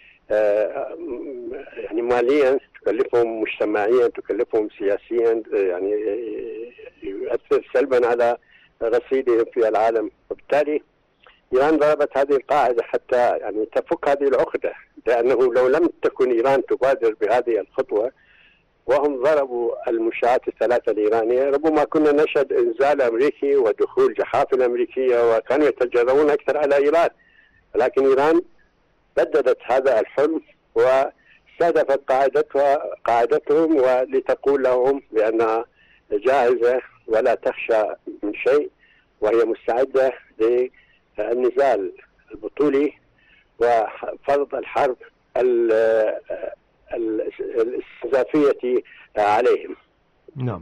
يعني ماليا، تكلفهم مجتمعيا، تكلفهم سياسيا، يعني يؤثر سلبا على رصيدهم في العالم. وبالتالي إيران ضربت هذه القاعدة حتى يعني تفك هذه العقدة، لأنه لو لم تكن إيران تبادر بهذه الخطوة وهم ضربوا المنشآت الثلاثة الإيرانية، ربما كنا نشهد إنزال أمريكي ودخول جحافل أمريكية، وكانوا يتجرؤون أكثر على إيران، ولكن إيران بددت هذا الحلم واستهدفت قاعدتهم ولتقول لهم بأنها جاهزة ولا تخشى من شيء، وهي مستعدة للنزال البطولي وفرض الحرب الاستنزافية عليهم. نعم.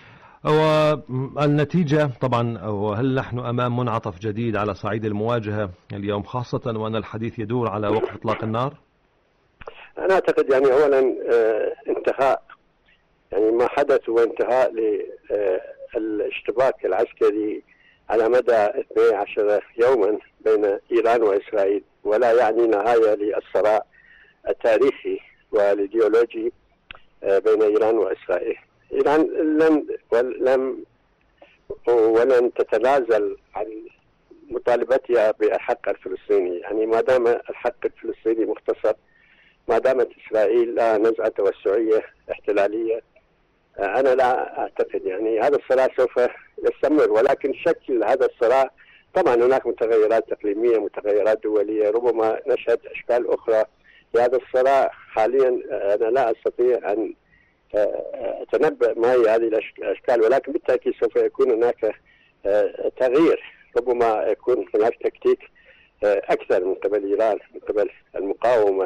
والنتيجة طبعا، وهل نحن أمام منعطف جديد على صعيد المواجهة اليوم، خاصة وأن الحديث يدور على وقف إطلاق النار؟ أنا أعتقد يعني أولا انتهاء يعني ما حدث هو انتهاء للاشتباك العسكري على مدى 12 يوما بين إيران وإسرائيل، ولا يعني نهاية للصراع التاريخي والإيديولوجي بين إيران وإسرائيل. إيران ولن تتنازل عن مطالبتها بالحق الفلسطيني، يعني ما دام الحق الفلسطيني مختصر، ما دامت إسرائيل لا نزعة توسعية احتلالية، أنا لا أعتقد يعني هذا الصراع سوف يستمر. ولكن شكل هذا الصراع طبعا هناك متغيرات إقليمية، متغيرات دولية، ربما نشهد أشكال أخرى لهذا الصراع. حاليا أنا لا أستطيع أن أتنبأ ما هي هذه الأشكال، ولكن بالتأكيد سوف يكون هناك تغيير، ربما يكون هناك تكتيك أكثر من قبل إيران، من قبل المقاومة.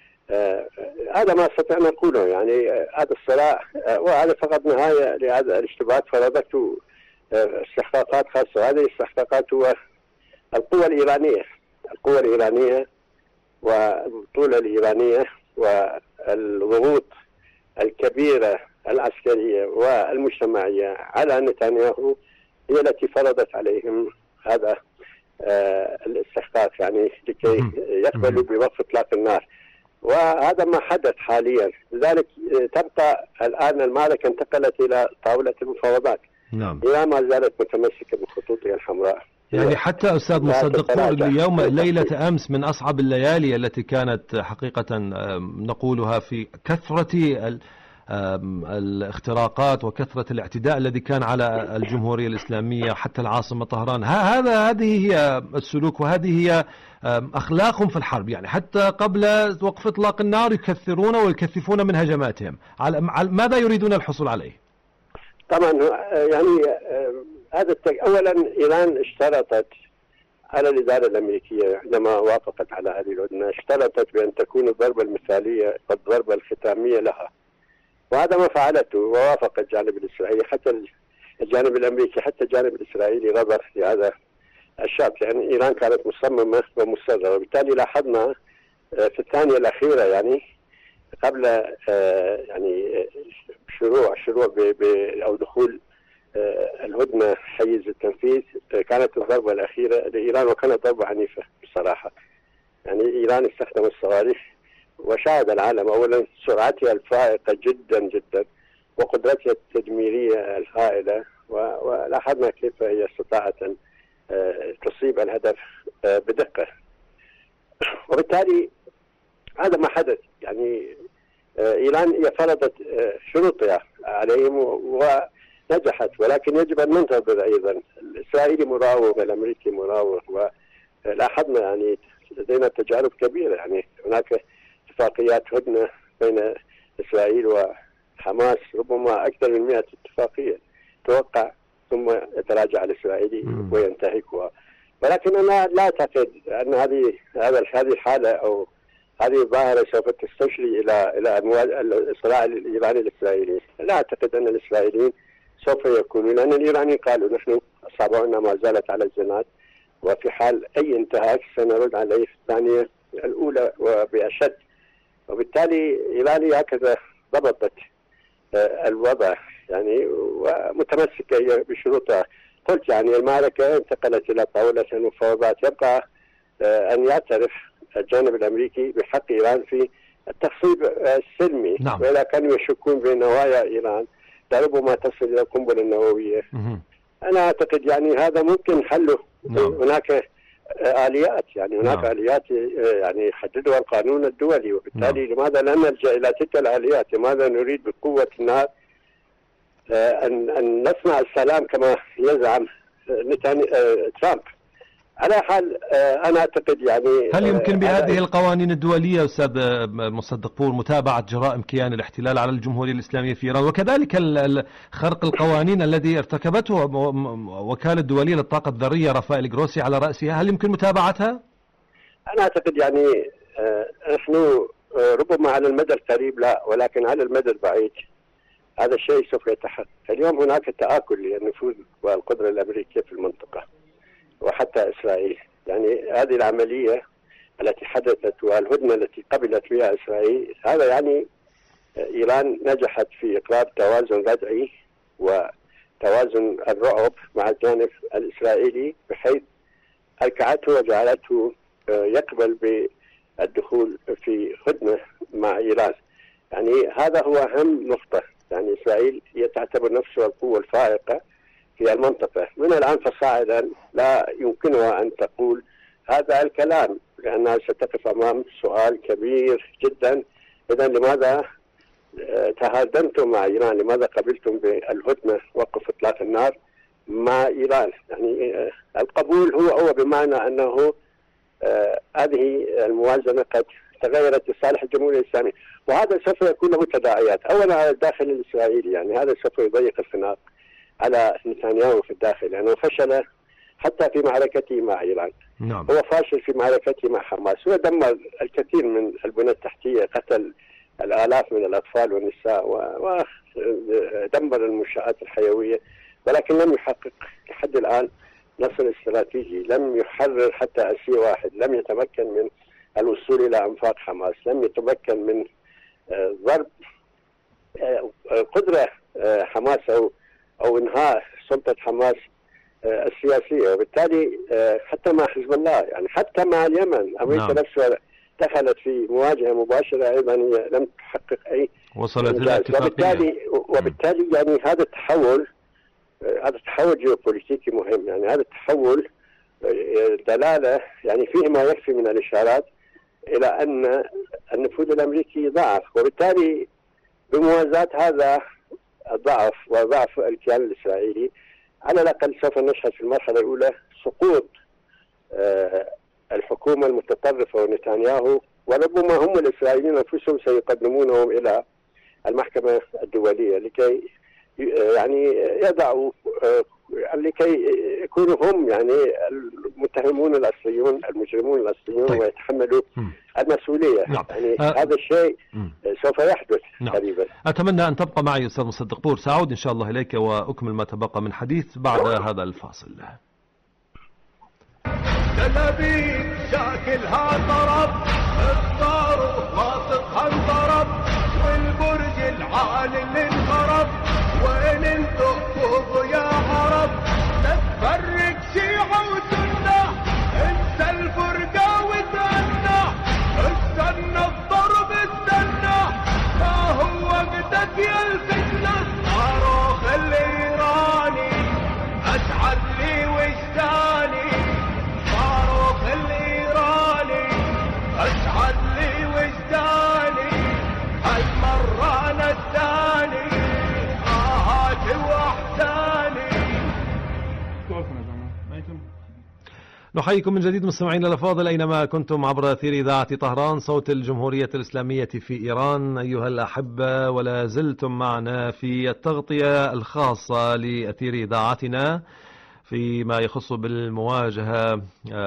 هذا ما استطيع أن أقوله، يعني هذا الصراع وهذا فقط نهاية لهذا الاشتباك فرضته استحقاقات خاصة. هذه الاستحقاقات هو القوة الإيرانية والبطولة الإيرانية والضغوط الكبيرة العسكرية والمجتمعية على نتنياهو هي التي فرضت عليهم هذا الاستحقاق، يعني لكي يقبلوا بوقف إطلاق النار، وهذا ما حدث حاليا. لذلك تبقى الآن المعركة انتقلت إلى طاولة المفاوضات. نعم. إيران ما زالت متمسكة بخطوطها الحمراء. يعني حتى أستاذ مصدق اليوم ليلة أمس من أصعب الليالي التي كانت حقيقة نقولها في كثرة الاختراقات وكثرة الاعتداء الذي كان على الجمهورية الإسلامية حتى العاصمة طهران. هذه هي السلوك وهذه هي أخلاقهم في الحرب، يعني حتى قبل وقف إطلاق النار يكثرون ويكثفون من هجماتهم. على ماذا يريدون الحصول عليه؟ طبعا يعني هذا أولا إيران اشترطت على الإدارة الأمريكية عندما وافقت على هذه الهدنة، اشترطت بأن تكون الضربة المثالية والضربة الختامية لها، وهذا ما فعلته، ووافق الجانب الإسرائيلي، حتى الجانب الأمريكي حتى الجانب الإسرائيلي نظر لهذا الشاب، يعني إيران كانت مصممة ومصرة. وبالتالي لاحظنا في الثانية الأخيرة يعني قبل يعني شروع أو دخول الهدنة حيز التنفيذ كانت الضربة الأخيرة لإيران، وكانت ضربة عنيفة بصراحة. يعني إيران استخدمت الصواريخ، وشاهد العالم أولا سرعتها الفائقة جدا جدا وقدرتها التدميرية الهائلة، ولاحظنا كيف هي استطاعت أن تصيب الهدف بدقة. وبالتالي هذا ما حدث. يعني إيران هي فرضت شروطها عليهم ونجحت، ولكن يجب أن ننتظر أيضا. الإسرائيلي مراوغ، الأمريكي مراوغ، ولاحظنا يعني لدينا تجارب كبيرة. يعني هناك اتفاقيات هدنة بين إسرائيل وحماس، ربما أكثر من 100 اتفاقية توقع ثم يتراجع الإسرائيلي وينتهكها. ولكن أنا لا أعتقد أن هذه الحالة أو هذه الظاهرة سوف تستشري إلى الصراع الإيراني الإسرائيلي. لا أعتقد أن الإسرائيليين سوف يكونون، لأن الإيرانيين قالوا نحن أصابعنا ما زالت على الزناد، وفي حال أي انتهاك سنرد عليه في الثانية الأولى وبأشد. وبالتالي إيران هكذا ضبطت الوضع يعني، ومتمسكة بشروطها. قلت يعني المعركة انتقلت إلى طاولة المفاوضات. يبقى أن يعترف الجانب الأمريكي بحق إيران في التخصيب السلمي. نعم. وإذا كانوا يشكون بنوايا إيران لربما تصل إلى القنبلة النووية. أنا أعتقد يعني هذا ممكن حله. نعم. هناك آليات، يعني هناك نعم. آليات يعني يحددها القانون الدولي. وبالتالي لماذا لا نلجأ إلى تلك الآليات؟ لماذا نريد بقوة النار أن نصنع السلام كما يزعم ترامب؟ على حال أنا أعتقد يعني هل يمكن بهذه القوانين الدولية أستاذ مصدق بور متابعة جرائم كيان الاحتلال على الجمهورية الإسلامية في إيران، وكذلك خرق القوانين الذي ارتكبته وكالة دولية للطاقة الذرية رافائيل جروسي على رأسها؟ هل يمكن متابعتها؟ أنا أعتقد يعني نحن ربما على المدى القريب لا، ولكن على المدى البعيد هذا الشيء سوف يتحقق. اليوم هناك تآكل للنفوذ والقدرة الأمريكية في المنطقة وحتى إسرائيل. يعني هذه العملية التي حدثت والهدنة التي قبلت بها إسرائيل، هذا يعني إيران نجحت في إقرار توازن ردعي وتوازن الرعب مع الجانب الإسرائيلي، بحيث ألكعته وجعلته يقبل بالدخول في هدنة مع إيران. يعني هذا هو أهم نقطة. يعني إسرائيل هي تعتبر نفسها القوة الفائقة في المنطقة. من الآن فصاعدا لا يمكنها أن تقول هذا الكلام، لأنها ستقف أمام سؤال كبير جدا. إذن لماذا تهادنتم مع إيران؟ لماذا قبلتم بالهدنة وقف إطلاق النار مع إيران؟ يعني القبول هو بمعنى أنه هذه الموازنة قد تغيرت لصالح الجمهورية الإسلامية، وهذا سوف يكون له تداعيات. أولا على الداخل الإسرائيلي، يعني هذا سوف يضيق الخناق على نتنياهو في الداخل، لأنه فشل حتى في معركته مع إيران. نعم. هو فاشل في معركته مع حماس، ودمر الكثير من البنى التحتية، قتل الآلاف من الأطفال والنساء، ودمر المنشآت الحيوية، ولكن لم يحقق لحد الآن نصر استراتيجي. لم يحرر حتى أسير واحد، لم يتمكن من الوصول إلى أنفاق حماس، لم يتمكن من ضرب قدرة حماس أو إنهاء سلطة حماس السياسية. وبالتالي حتى مع حزب الله، يعني حتى مع اليمن، أمريكا نفسها دخلت في مواجهة مباشرة أيضا، هي لم تحقق أي وصلت إلى اتفاقية. وبالتالي يعني هذا التحول جيوبوليتيكي مهم. يعني هذا التحول دلالة يعني فيه ما يكفي من الإشارات إلى أن النفوذ الأمريكي ضعف، وبالتالي بموازاة هذا الضعف وضعف الكيان الإسرائيلي على الأقل سوف نشهد في المرحلة الأولى سقوط الحكومة المتطرفة ونتنياهو، وربما هم الإسرائيليين أنفسهم سيقدمونهم إلى المحكمة الدولية لكي يعني يضعوا لكي يكونوا هم يعني المتهمون الأصليون، المجرمون الأصليون. طيب. ويتحملوا المسؤولية. نعم. يعني هذا الشيء سوف يحدث. نعم. قريبا. أتمنى أن تبقى معي أستاذ مصدق بور، سأعود إن شاء الله إليك وأكمل ما تبقى من حديث بعد هذا الفاصل. تلابيب شاكلها طرب، الصاروخ واثقها انضرب، والبرج العالي اللي انخرب، وين انتو فوضوا يا عرب؟ لا تفرق شيعة وسنة، انسى الفرقة وتأنى، استنى الضرب استنى، ما هو وقتك يا الفتنة. صاروخ الايراني اسعد لي وجداني، صاروخ الايراني اسعد لي وجداني، هالمرة انا الثاني آهاتي واحزاني. نحييكم من جديد مستمعينا الأفاضل أينما كنتم عبر أثير إذاعة طهران صوت الجمهورية الإسلامية في إيران. أيها الأحبة، ولا زلتم معنا في التغطية الخاصة لأثير إذاعتنا فيما يخص بالمواجهة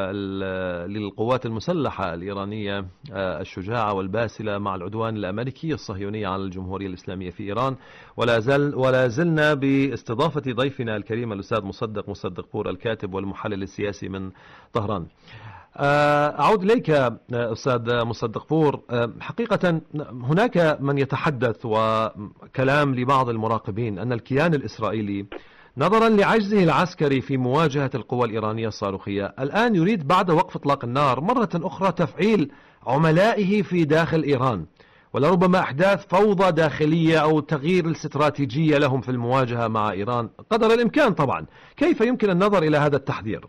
للقوات المسلحة الإيرانية الشجاعة والباسلة مع العدوان الأمريكي الصهيوني على الجمهورية الإسلامية في إيران. ولا زلنا باستضافة ضيفنا الكريم الأستاذ مصدق بور، الكاتب والمحلل السياسي من طهران. أعود إليك أستاذ مصدق بور. حقيقة هناك من يتحدث وكلام لبعض المراقبين أن الكيان الإسرائيلي نظرا لعجزه العسكري في مواجهة القوى الإيرانية الصاروخية الآن يريد بعد وقف إطلاق النار مرة أخرى تفعيل عملائه في داخل إيران، ولربما أحداث فوضى داخلية أو تغيير الاستراتيجية لهم في المواجهة مع إيران قدر الإمكان. طبعا كيف يمكن النظر إلى هذا التحذير؟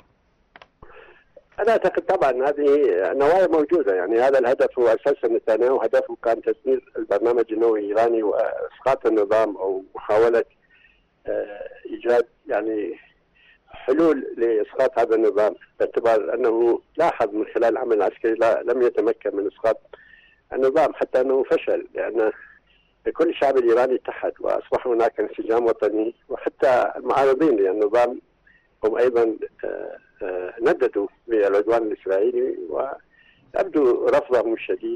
أنا أعتقد طبعا هذه نوايا موجودة، يعني هذا الهدف هو أساسا نتنياهو هدفه كان تدمير البرنامج النووي الإيراني وإسقاط النظام أو محاولة إيجاد يعني حلول لإسقاط هذا النظام، باعتبار أنه لاحظ من خلال العمل العسكري لم يتمكن من إسقاط النظام، حتى أنه فشل، لأن كل الشعب الإيراني اتحد وأصبح هناك انسجام وطني، وحتى المعارضين للنظام هم أيضا نددوا بالعدوان الإسرائيلي وأبدوا رفضهم الشديد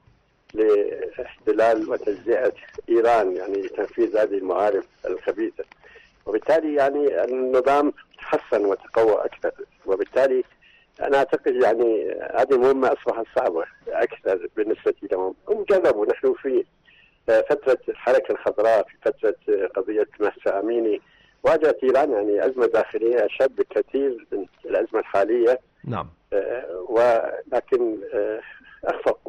لاحتلال وتجزئة إيران، يعني تنفيذ هذه المعارف الخبيثة. وبالتالي يعني النظام تحسن وتقوى أكثر، وبالتالي أنا أعتقد يعني هذه المهمة أصبحت صعبة أكثر بالنسبة لهم. هم جربوا، نحن في فترة الحركة الخضراء، في فترة قضية مهسا أميني، واجهت إيران يعني أزمة داخلية أشد بكثير من الأزمة الحالية. نعم. ولكن أخفقوا.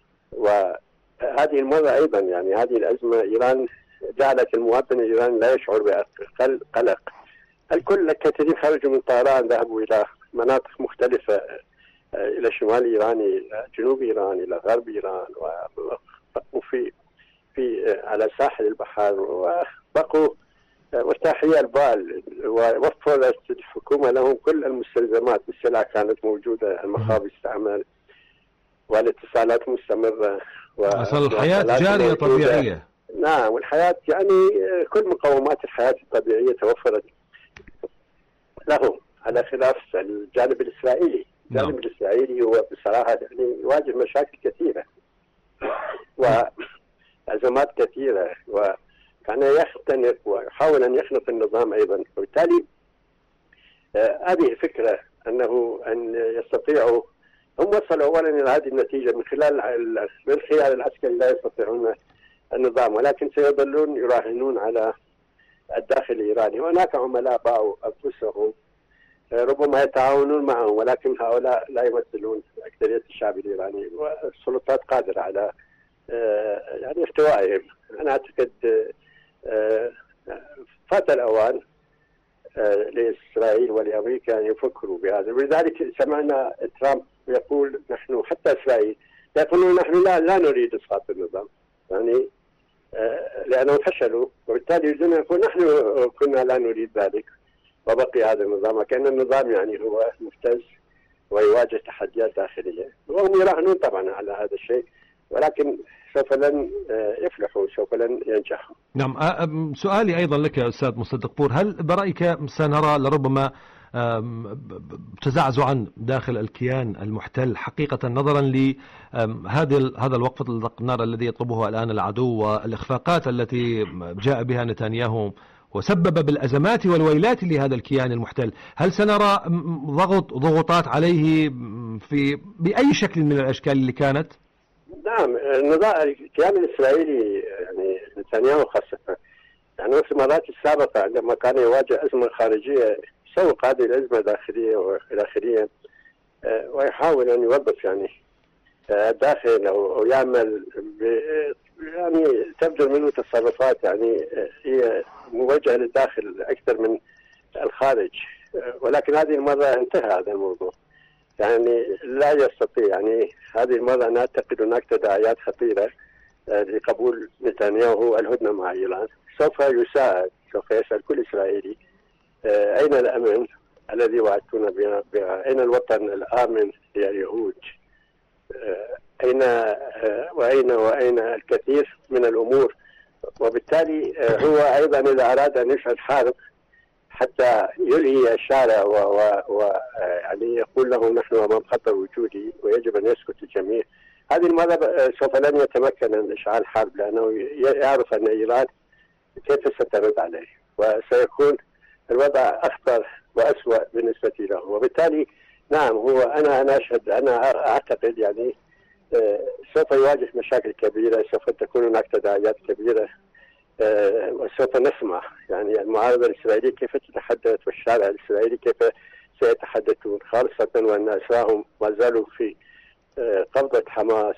وهذه المرة أيضا يعني هذه الأزمة إيران جعلت المواطن الإيراني لا يشعر بقلق. الكل الكثيرين خرجوا من طهران، ذهبوا إلى مناطق مختلفة، إلى شمال إيران، إلى جنوب إيران، إلى غرب إيران، وبقوا في على ساحل البحر، وبقوا مرتاحي البال، ووفرت الحكومة لهم كل المستلزمات. السلع كانت موجودة، المخابز تعمل، والاتصالات مستمرة، أصل الحياة جارية طبيعية. نعم، والحياة يعني كل مقومات الحياة الطبيعية توفرت لهم، على خلاف الجانب الإسرائيلي. الجانب الإسرائيلي هو بصراحة يعني يواجه مشاكل كثيرة وأزمات كثيرة، وكان يختنق ويحاول أن يخنق النظام أيضا. وبالتالي هذه فكرة أن يستطيعوا، هم وصلوا أولا إلى هذه النتيجة من خلال العسكري لا يستطيعون النظام، ولكن سيظلون يراهنون على الداخل الإيراني. وهناك عملاء باعوا أنفسهم، ربما يتعاونون معهم، ولكن هؤلاء لا يمثلون أكثرية الشعب الإيراني، والسلطات قادرة على يعني احتوائهم. أنا أعتقد فات الأوان لإسرائيل ولأمريكا أن يفكروا بهذا. ولذلك سمعنا ترامب يقول نحن، حتى إسرائيل يقولون نحن لا نريد إسقاط النظام، يعني لأنهم فشلوا، وبالتالي يريدون أن يقول نحن كنا لا نريد ذلك وبقي هذا النظام، وكأن النظام يعني هو مهتز ويواجه تحديات داخلية، وهم يراهنون طبعا على هذا الشيء، ولكن سوف لن يفلحوا، سوف لن ينجحوا. نعم. سؤالي أيضا لك يا أستاذ مصدق بور، هل برأيك سنرى لربما تزعزعا داخل الكيان المحتل حقيقة، نظرا لهذا الوقف النار الذي يطلبه الآن العدو والإخفاقات التي جاء بها نتنياهو وسبب بالأزمات والويلات لهذا الكيان المحتل. هل سنرى ضغوطات عليه بأي شكل من الأشكال اللي كانت؟ نعم، الكيان الإسرائيلي يعني نتنياهو خاصة يعني في المرات السابقة عندما كان يواجه أزمة خارجية سوق هذه الأزمة داخليا ويحاول أن يوظف يعني الداخل أو يعمل يعني تبدو منه تصرفات يعني هي موجهة للداخل أكثر من الخارج، ولكن هذه المرة انتهى هذا الموضوع، يعني لا يستطيع يعني هذه المرة أنا أعتقد هناك تداعيات خطيرة لقبول نتنياهو الهدنة مع إيران. سوف يساعد، سوف يسأل كل إسرائيلي أين الأمن الذي وعدتونا بها؟ أين الوطن الآمن لليهود؟ أين الكثير من الأمور؟ وبالتالي هو أيضا إذا أراد أن يشهد حرب حتى يلهي الشارع ويعني يقول له نحن أمام خطر وجودي ويجب أن يسكت الجميع، هذه المرة سوف لن يتمكن من إشعال حرب، لأنه يعرف أن إيران كيف سترد عليه وسيكون الوضع أخطر وأسوأ بالنسبة له. وبالتالي نعم هو أنا أعتقد يعني سوف يواجه مشاكل كبيرة، سوف تكون هناك تداعيات كبيرة، وسوف نسمع يعني المعارضة الإسرائيلية كيف تتحدث والشارع الإسرائيلي كيف سيتحدثون، خاصة وأن أسراهم ما زالوا في قبضة حماس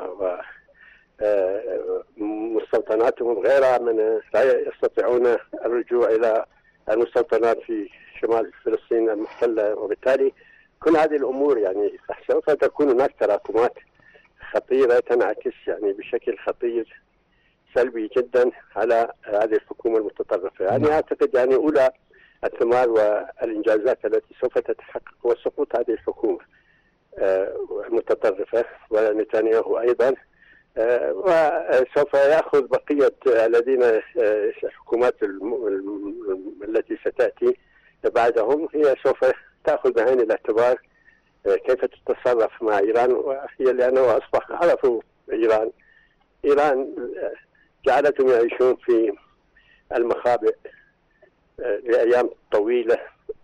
ومستوطناتهم غيرها من لا يستطيعون الرجوع إلى المستوطنات في شمال فلسطين المحتلة. وبالتالي كل هذه الأمور يعني سوف تكون هناك تراكمات خطيرة تنعكس يعني بشكل خطير سلبي جدا على هذه الحكومة المتطرفة. يعني أعتقد يعني أولى الثمار والإنجازات التي سوف تتحقق هو سقوط هذه الحكومة المتطرفة ونتنياهو أيضا، وسوف يأخذ بقية الذين الحكومات التي ستأتي بعدهم هي سوف تأخذ بعين الاعتبار كيف تتصرف مع إيران، وهي لأنه أصبح عرفوا إيران جعلتهم يعيشون في المخابئ لأيام طويلة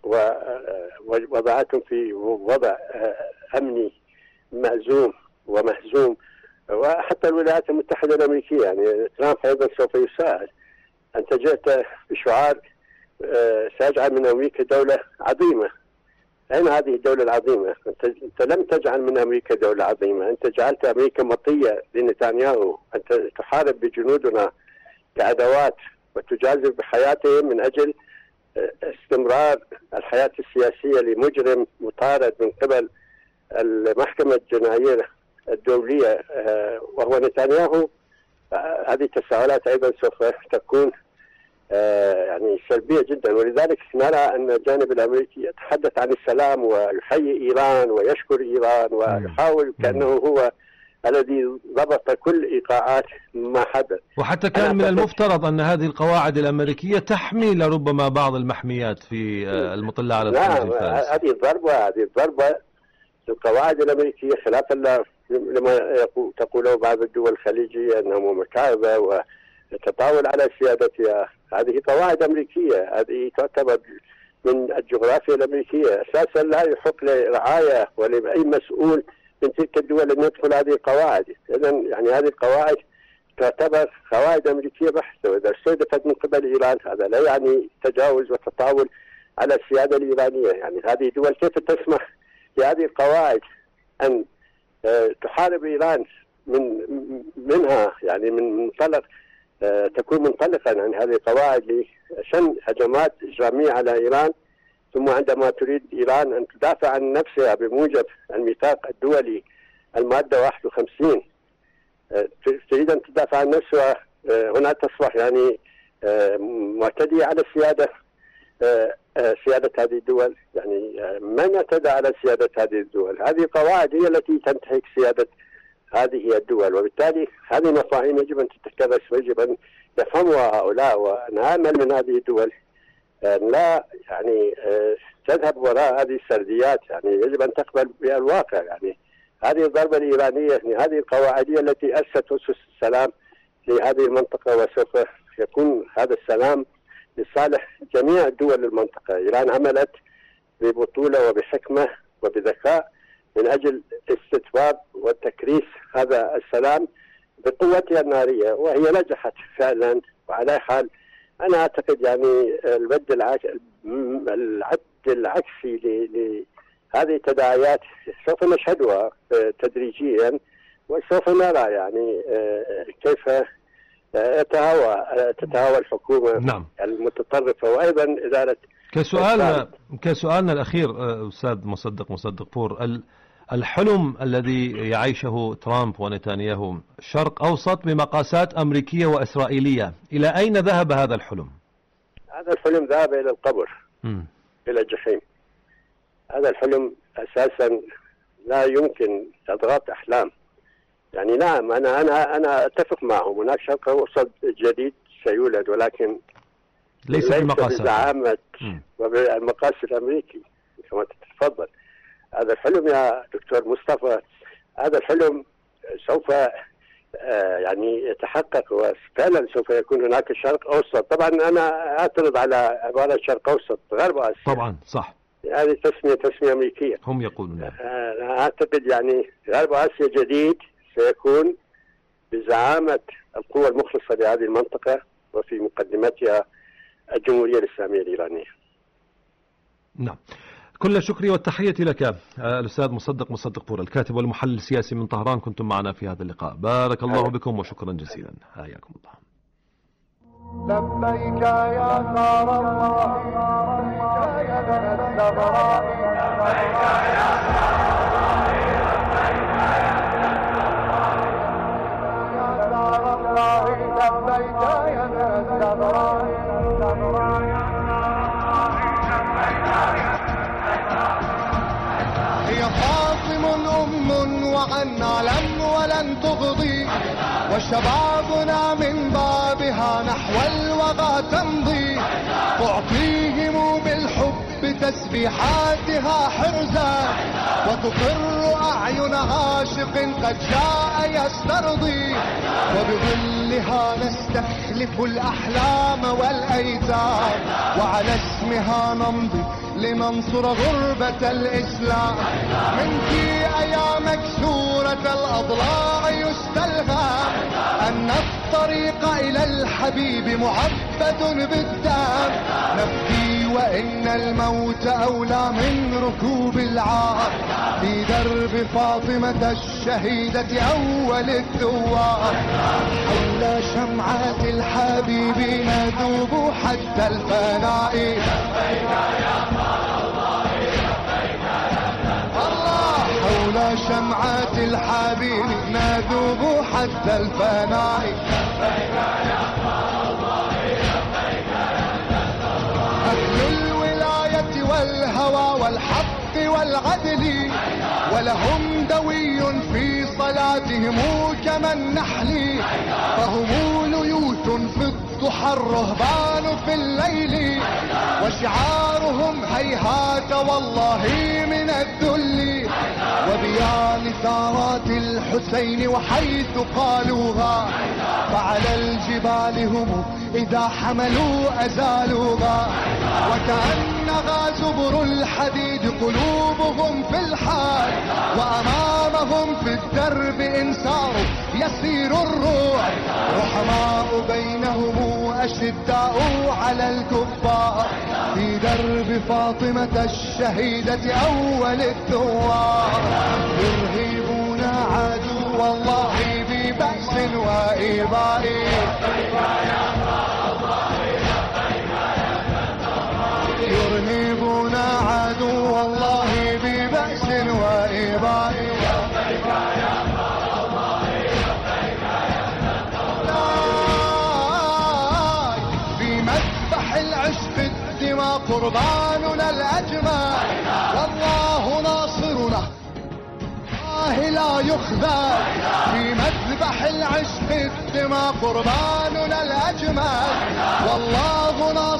ووضعتهم في وضع أمني مأزوم ومهزوم، وحتى الولايات المتحدة الأمريكية يعني ترامب أيضا سوف يساعد. أنت جئت بشعار سيجعل من أمريكا دولة عظيمة. أين هذه الدولة العظيمة؟ أنت لم تجعل من أمريكا دولة عظيمة، أنت جعلت أمريكا مطية لنتنياهو، أنت تحارب بجنودنا كأدوات وتجازف بحياتهم من أجل استمرار الحياة السياسية لمجرم مطارد من قبل المحكمة الجنائية الدولية وهو نتنياهو. هذه التساؤلات أيضا سوف تكون يعني سلبية جدا، ولذلك نرى أن الجانب الأمريكي يتحدث عن السلام ويحيي إيران ويشكر إيران ويحاول كأنه هو الذي ضبط كل إيقاعات ما حدث. وحتى كان من المفترض أن هذه القواعد الأمريكية تحمي لربما بعض المحميات في المطلة على الخليج الفارسي. هذه الضربة القواعد الأمريكية خلافا لما تقوله بعض الدول الخليجية أنهم مكاذبة وتطاول على سيادتها. هذه قواعد أمريكية، هذه تعتبر من الجغرافيا الأمريكية، أساسا لا يحق لرعاية ولأي مسؤول من تلك الدول أن يدخل هذه القواعد. إذن يعني هذه القواعد تعتبر قواعد أمريكية بحتة، وإذا استهدفت من قبل إيران هذا لا يعني تجاوز وتطاول على السيادة الإيرانية. يعني هذه الدول كيف تسمح لهذه القواعد أن تحارب إيران منها يعني من منطلق تكون منطلقا عن هذه القواعد لشن هجمات إجرامية على إيران، ثم عندما تريد إيران أن تدافع عن نفسها بموجب الميثاق الدولي المادة 51 تريد أن تدافع عن نفسها، هنا تصبح يعني معتدية على سيادة هذه الدول. يعني من اعتدى على سيادة هذه الدول؟ هذه القواعد هي التي تنتهك سيادة هذه الدول، وبالتالي هذه المفاهيم يجب أن تتكرس ويجب أن يفهمها هؤلاء، ونأمل من هذه الدول لا يعني تذهب وراء هذه السرديات، يعني يجب أن تقبل بالواقع. يعني هذه الضربة الإيرانية يعني هذه القواعدية التي أسست أسس السلام لهذه المنطقة، وسوف يكون هذا السلام لصالح جميع دول المنطقة. إيران عملت ببطولة وبحكمة وبذكاء من أجل استتباب وتكريس هذا السلام بقوتها النارية، وهي نجحت فعلا. وعلى حال أنا أعتقد يعني العد العكسي لهذه التداعيات سوف نشهدها تدريجيا، وسوف نرى يعني كيف تتهاوى الحكومة نعم. المتطرفة وأيضا إدارة. كسؤالنا الأخير أستاذ مصدق بور، الحلم الذي يعيشه ترامب ونتنياهو شرق أوسط بمقاسات أمريكية وإسرائيلية، إلى أين ذهب هذا الحلم؟ هذا الحلم ذهب إلى القبر، إلى الجحيم. هذا الحلم أساسا لا يمكن إضغاث أحلام. يعني نعم أنا أتفق معهم، هناك شرق أوسط جديد سيولد، ولكن ليس بزعامة وبالمقاس الأمريكي كما تتفضل. هذا الحلم يا دكتور مصطفى، هذا الحلم سوف يعني يتحقق، وفعلا سوف يكون هناك شرق أوسط. طبعا أنا أعترض على عبارة شرق أوسط، غرب آسيا. طبعا صح، هذه تسمية أمريكية هم يقولون. أنا أعتقد يعني غرب آسيا جديد سيكون بزعامة القوى المخلصة لهذه المنطقة، وفي مقدمتها الجمهورية الإسلامية الإيرانية. نعم، كل الشكر والتحية لك الأستاذ مصدق بور، الكاتب والمحلل السياسي من طهران. كنتم معنا في هذا اللقاء، بارك الله بكم وشكرا جزيلا. حياكم الله. لبيك يا نار الله، لبيك يا ذا الزهراء، لبيك يا نار الله، لبيك يا نار الله، لبيك يا ذا الزهراء. هي فاطم وعنا لم ولن تغضي، وشبابنا من بابها نحو الوغى تمضي. تعطيهم بالحب تسبيحاتها حرزا، وتقر أعين عاشق قد جاء يسترضي. وبظلها نستخلف الأحلام والأيتام، وعلى اسمها نمضي لننصر غربة الإسلام. منك يا مكسورة الأضلاع يستلهم أن الطريق إلى الحبيب معبد بالدم. نبكي وإن الموت أولى من ركوب العار، في درب فاطمة الشهيدة أول الثوار. حول شمعة الحبيب نذوب حتى الفناء. حول شمعة الحبيب نذوب حتى الفناء. أهل الولاية والهوى والحق والعدل، ولهم دوي في صلاتهم كما النحل. فهم ليوث في الضحى الرهبان في الليل، وشعارهم هيهات والله من الذل. وبيان ثارات الحسين وحيث قالوها، فعلى الجبال هم إذا حملوا أزالوها. وكأنها زبر الحديد قلوبهم في الحال، وأمامهم في الدرب إنسار يسير الروح. رحماء بينهم أشداء على الكفار، في درب فاطمة الشهيدة أول الثوار. يرهبون عدو الله ببأس وإباء. يرهبون عدو الله ببأس وإباء. في مذبح العشق الدماء قرباننا الأجمل، والله ناصرنا لا يخذل. في مذبح العشق الدماء قرباننا الأجمل، والله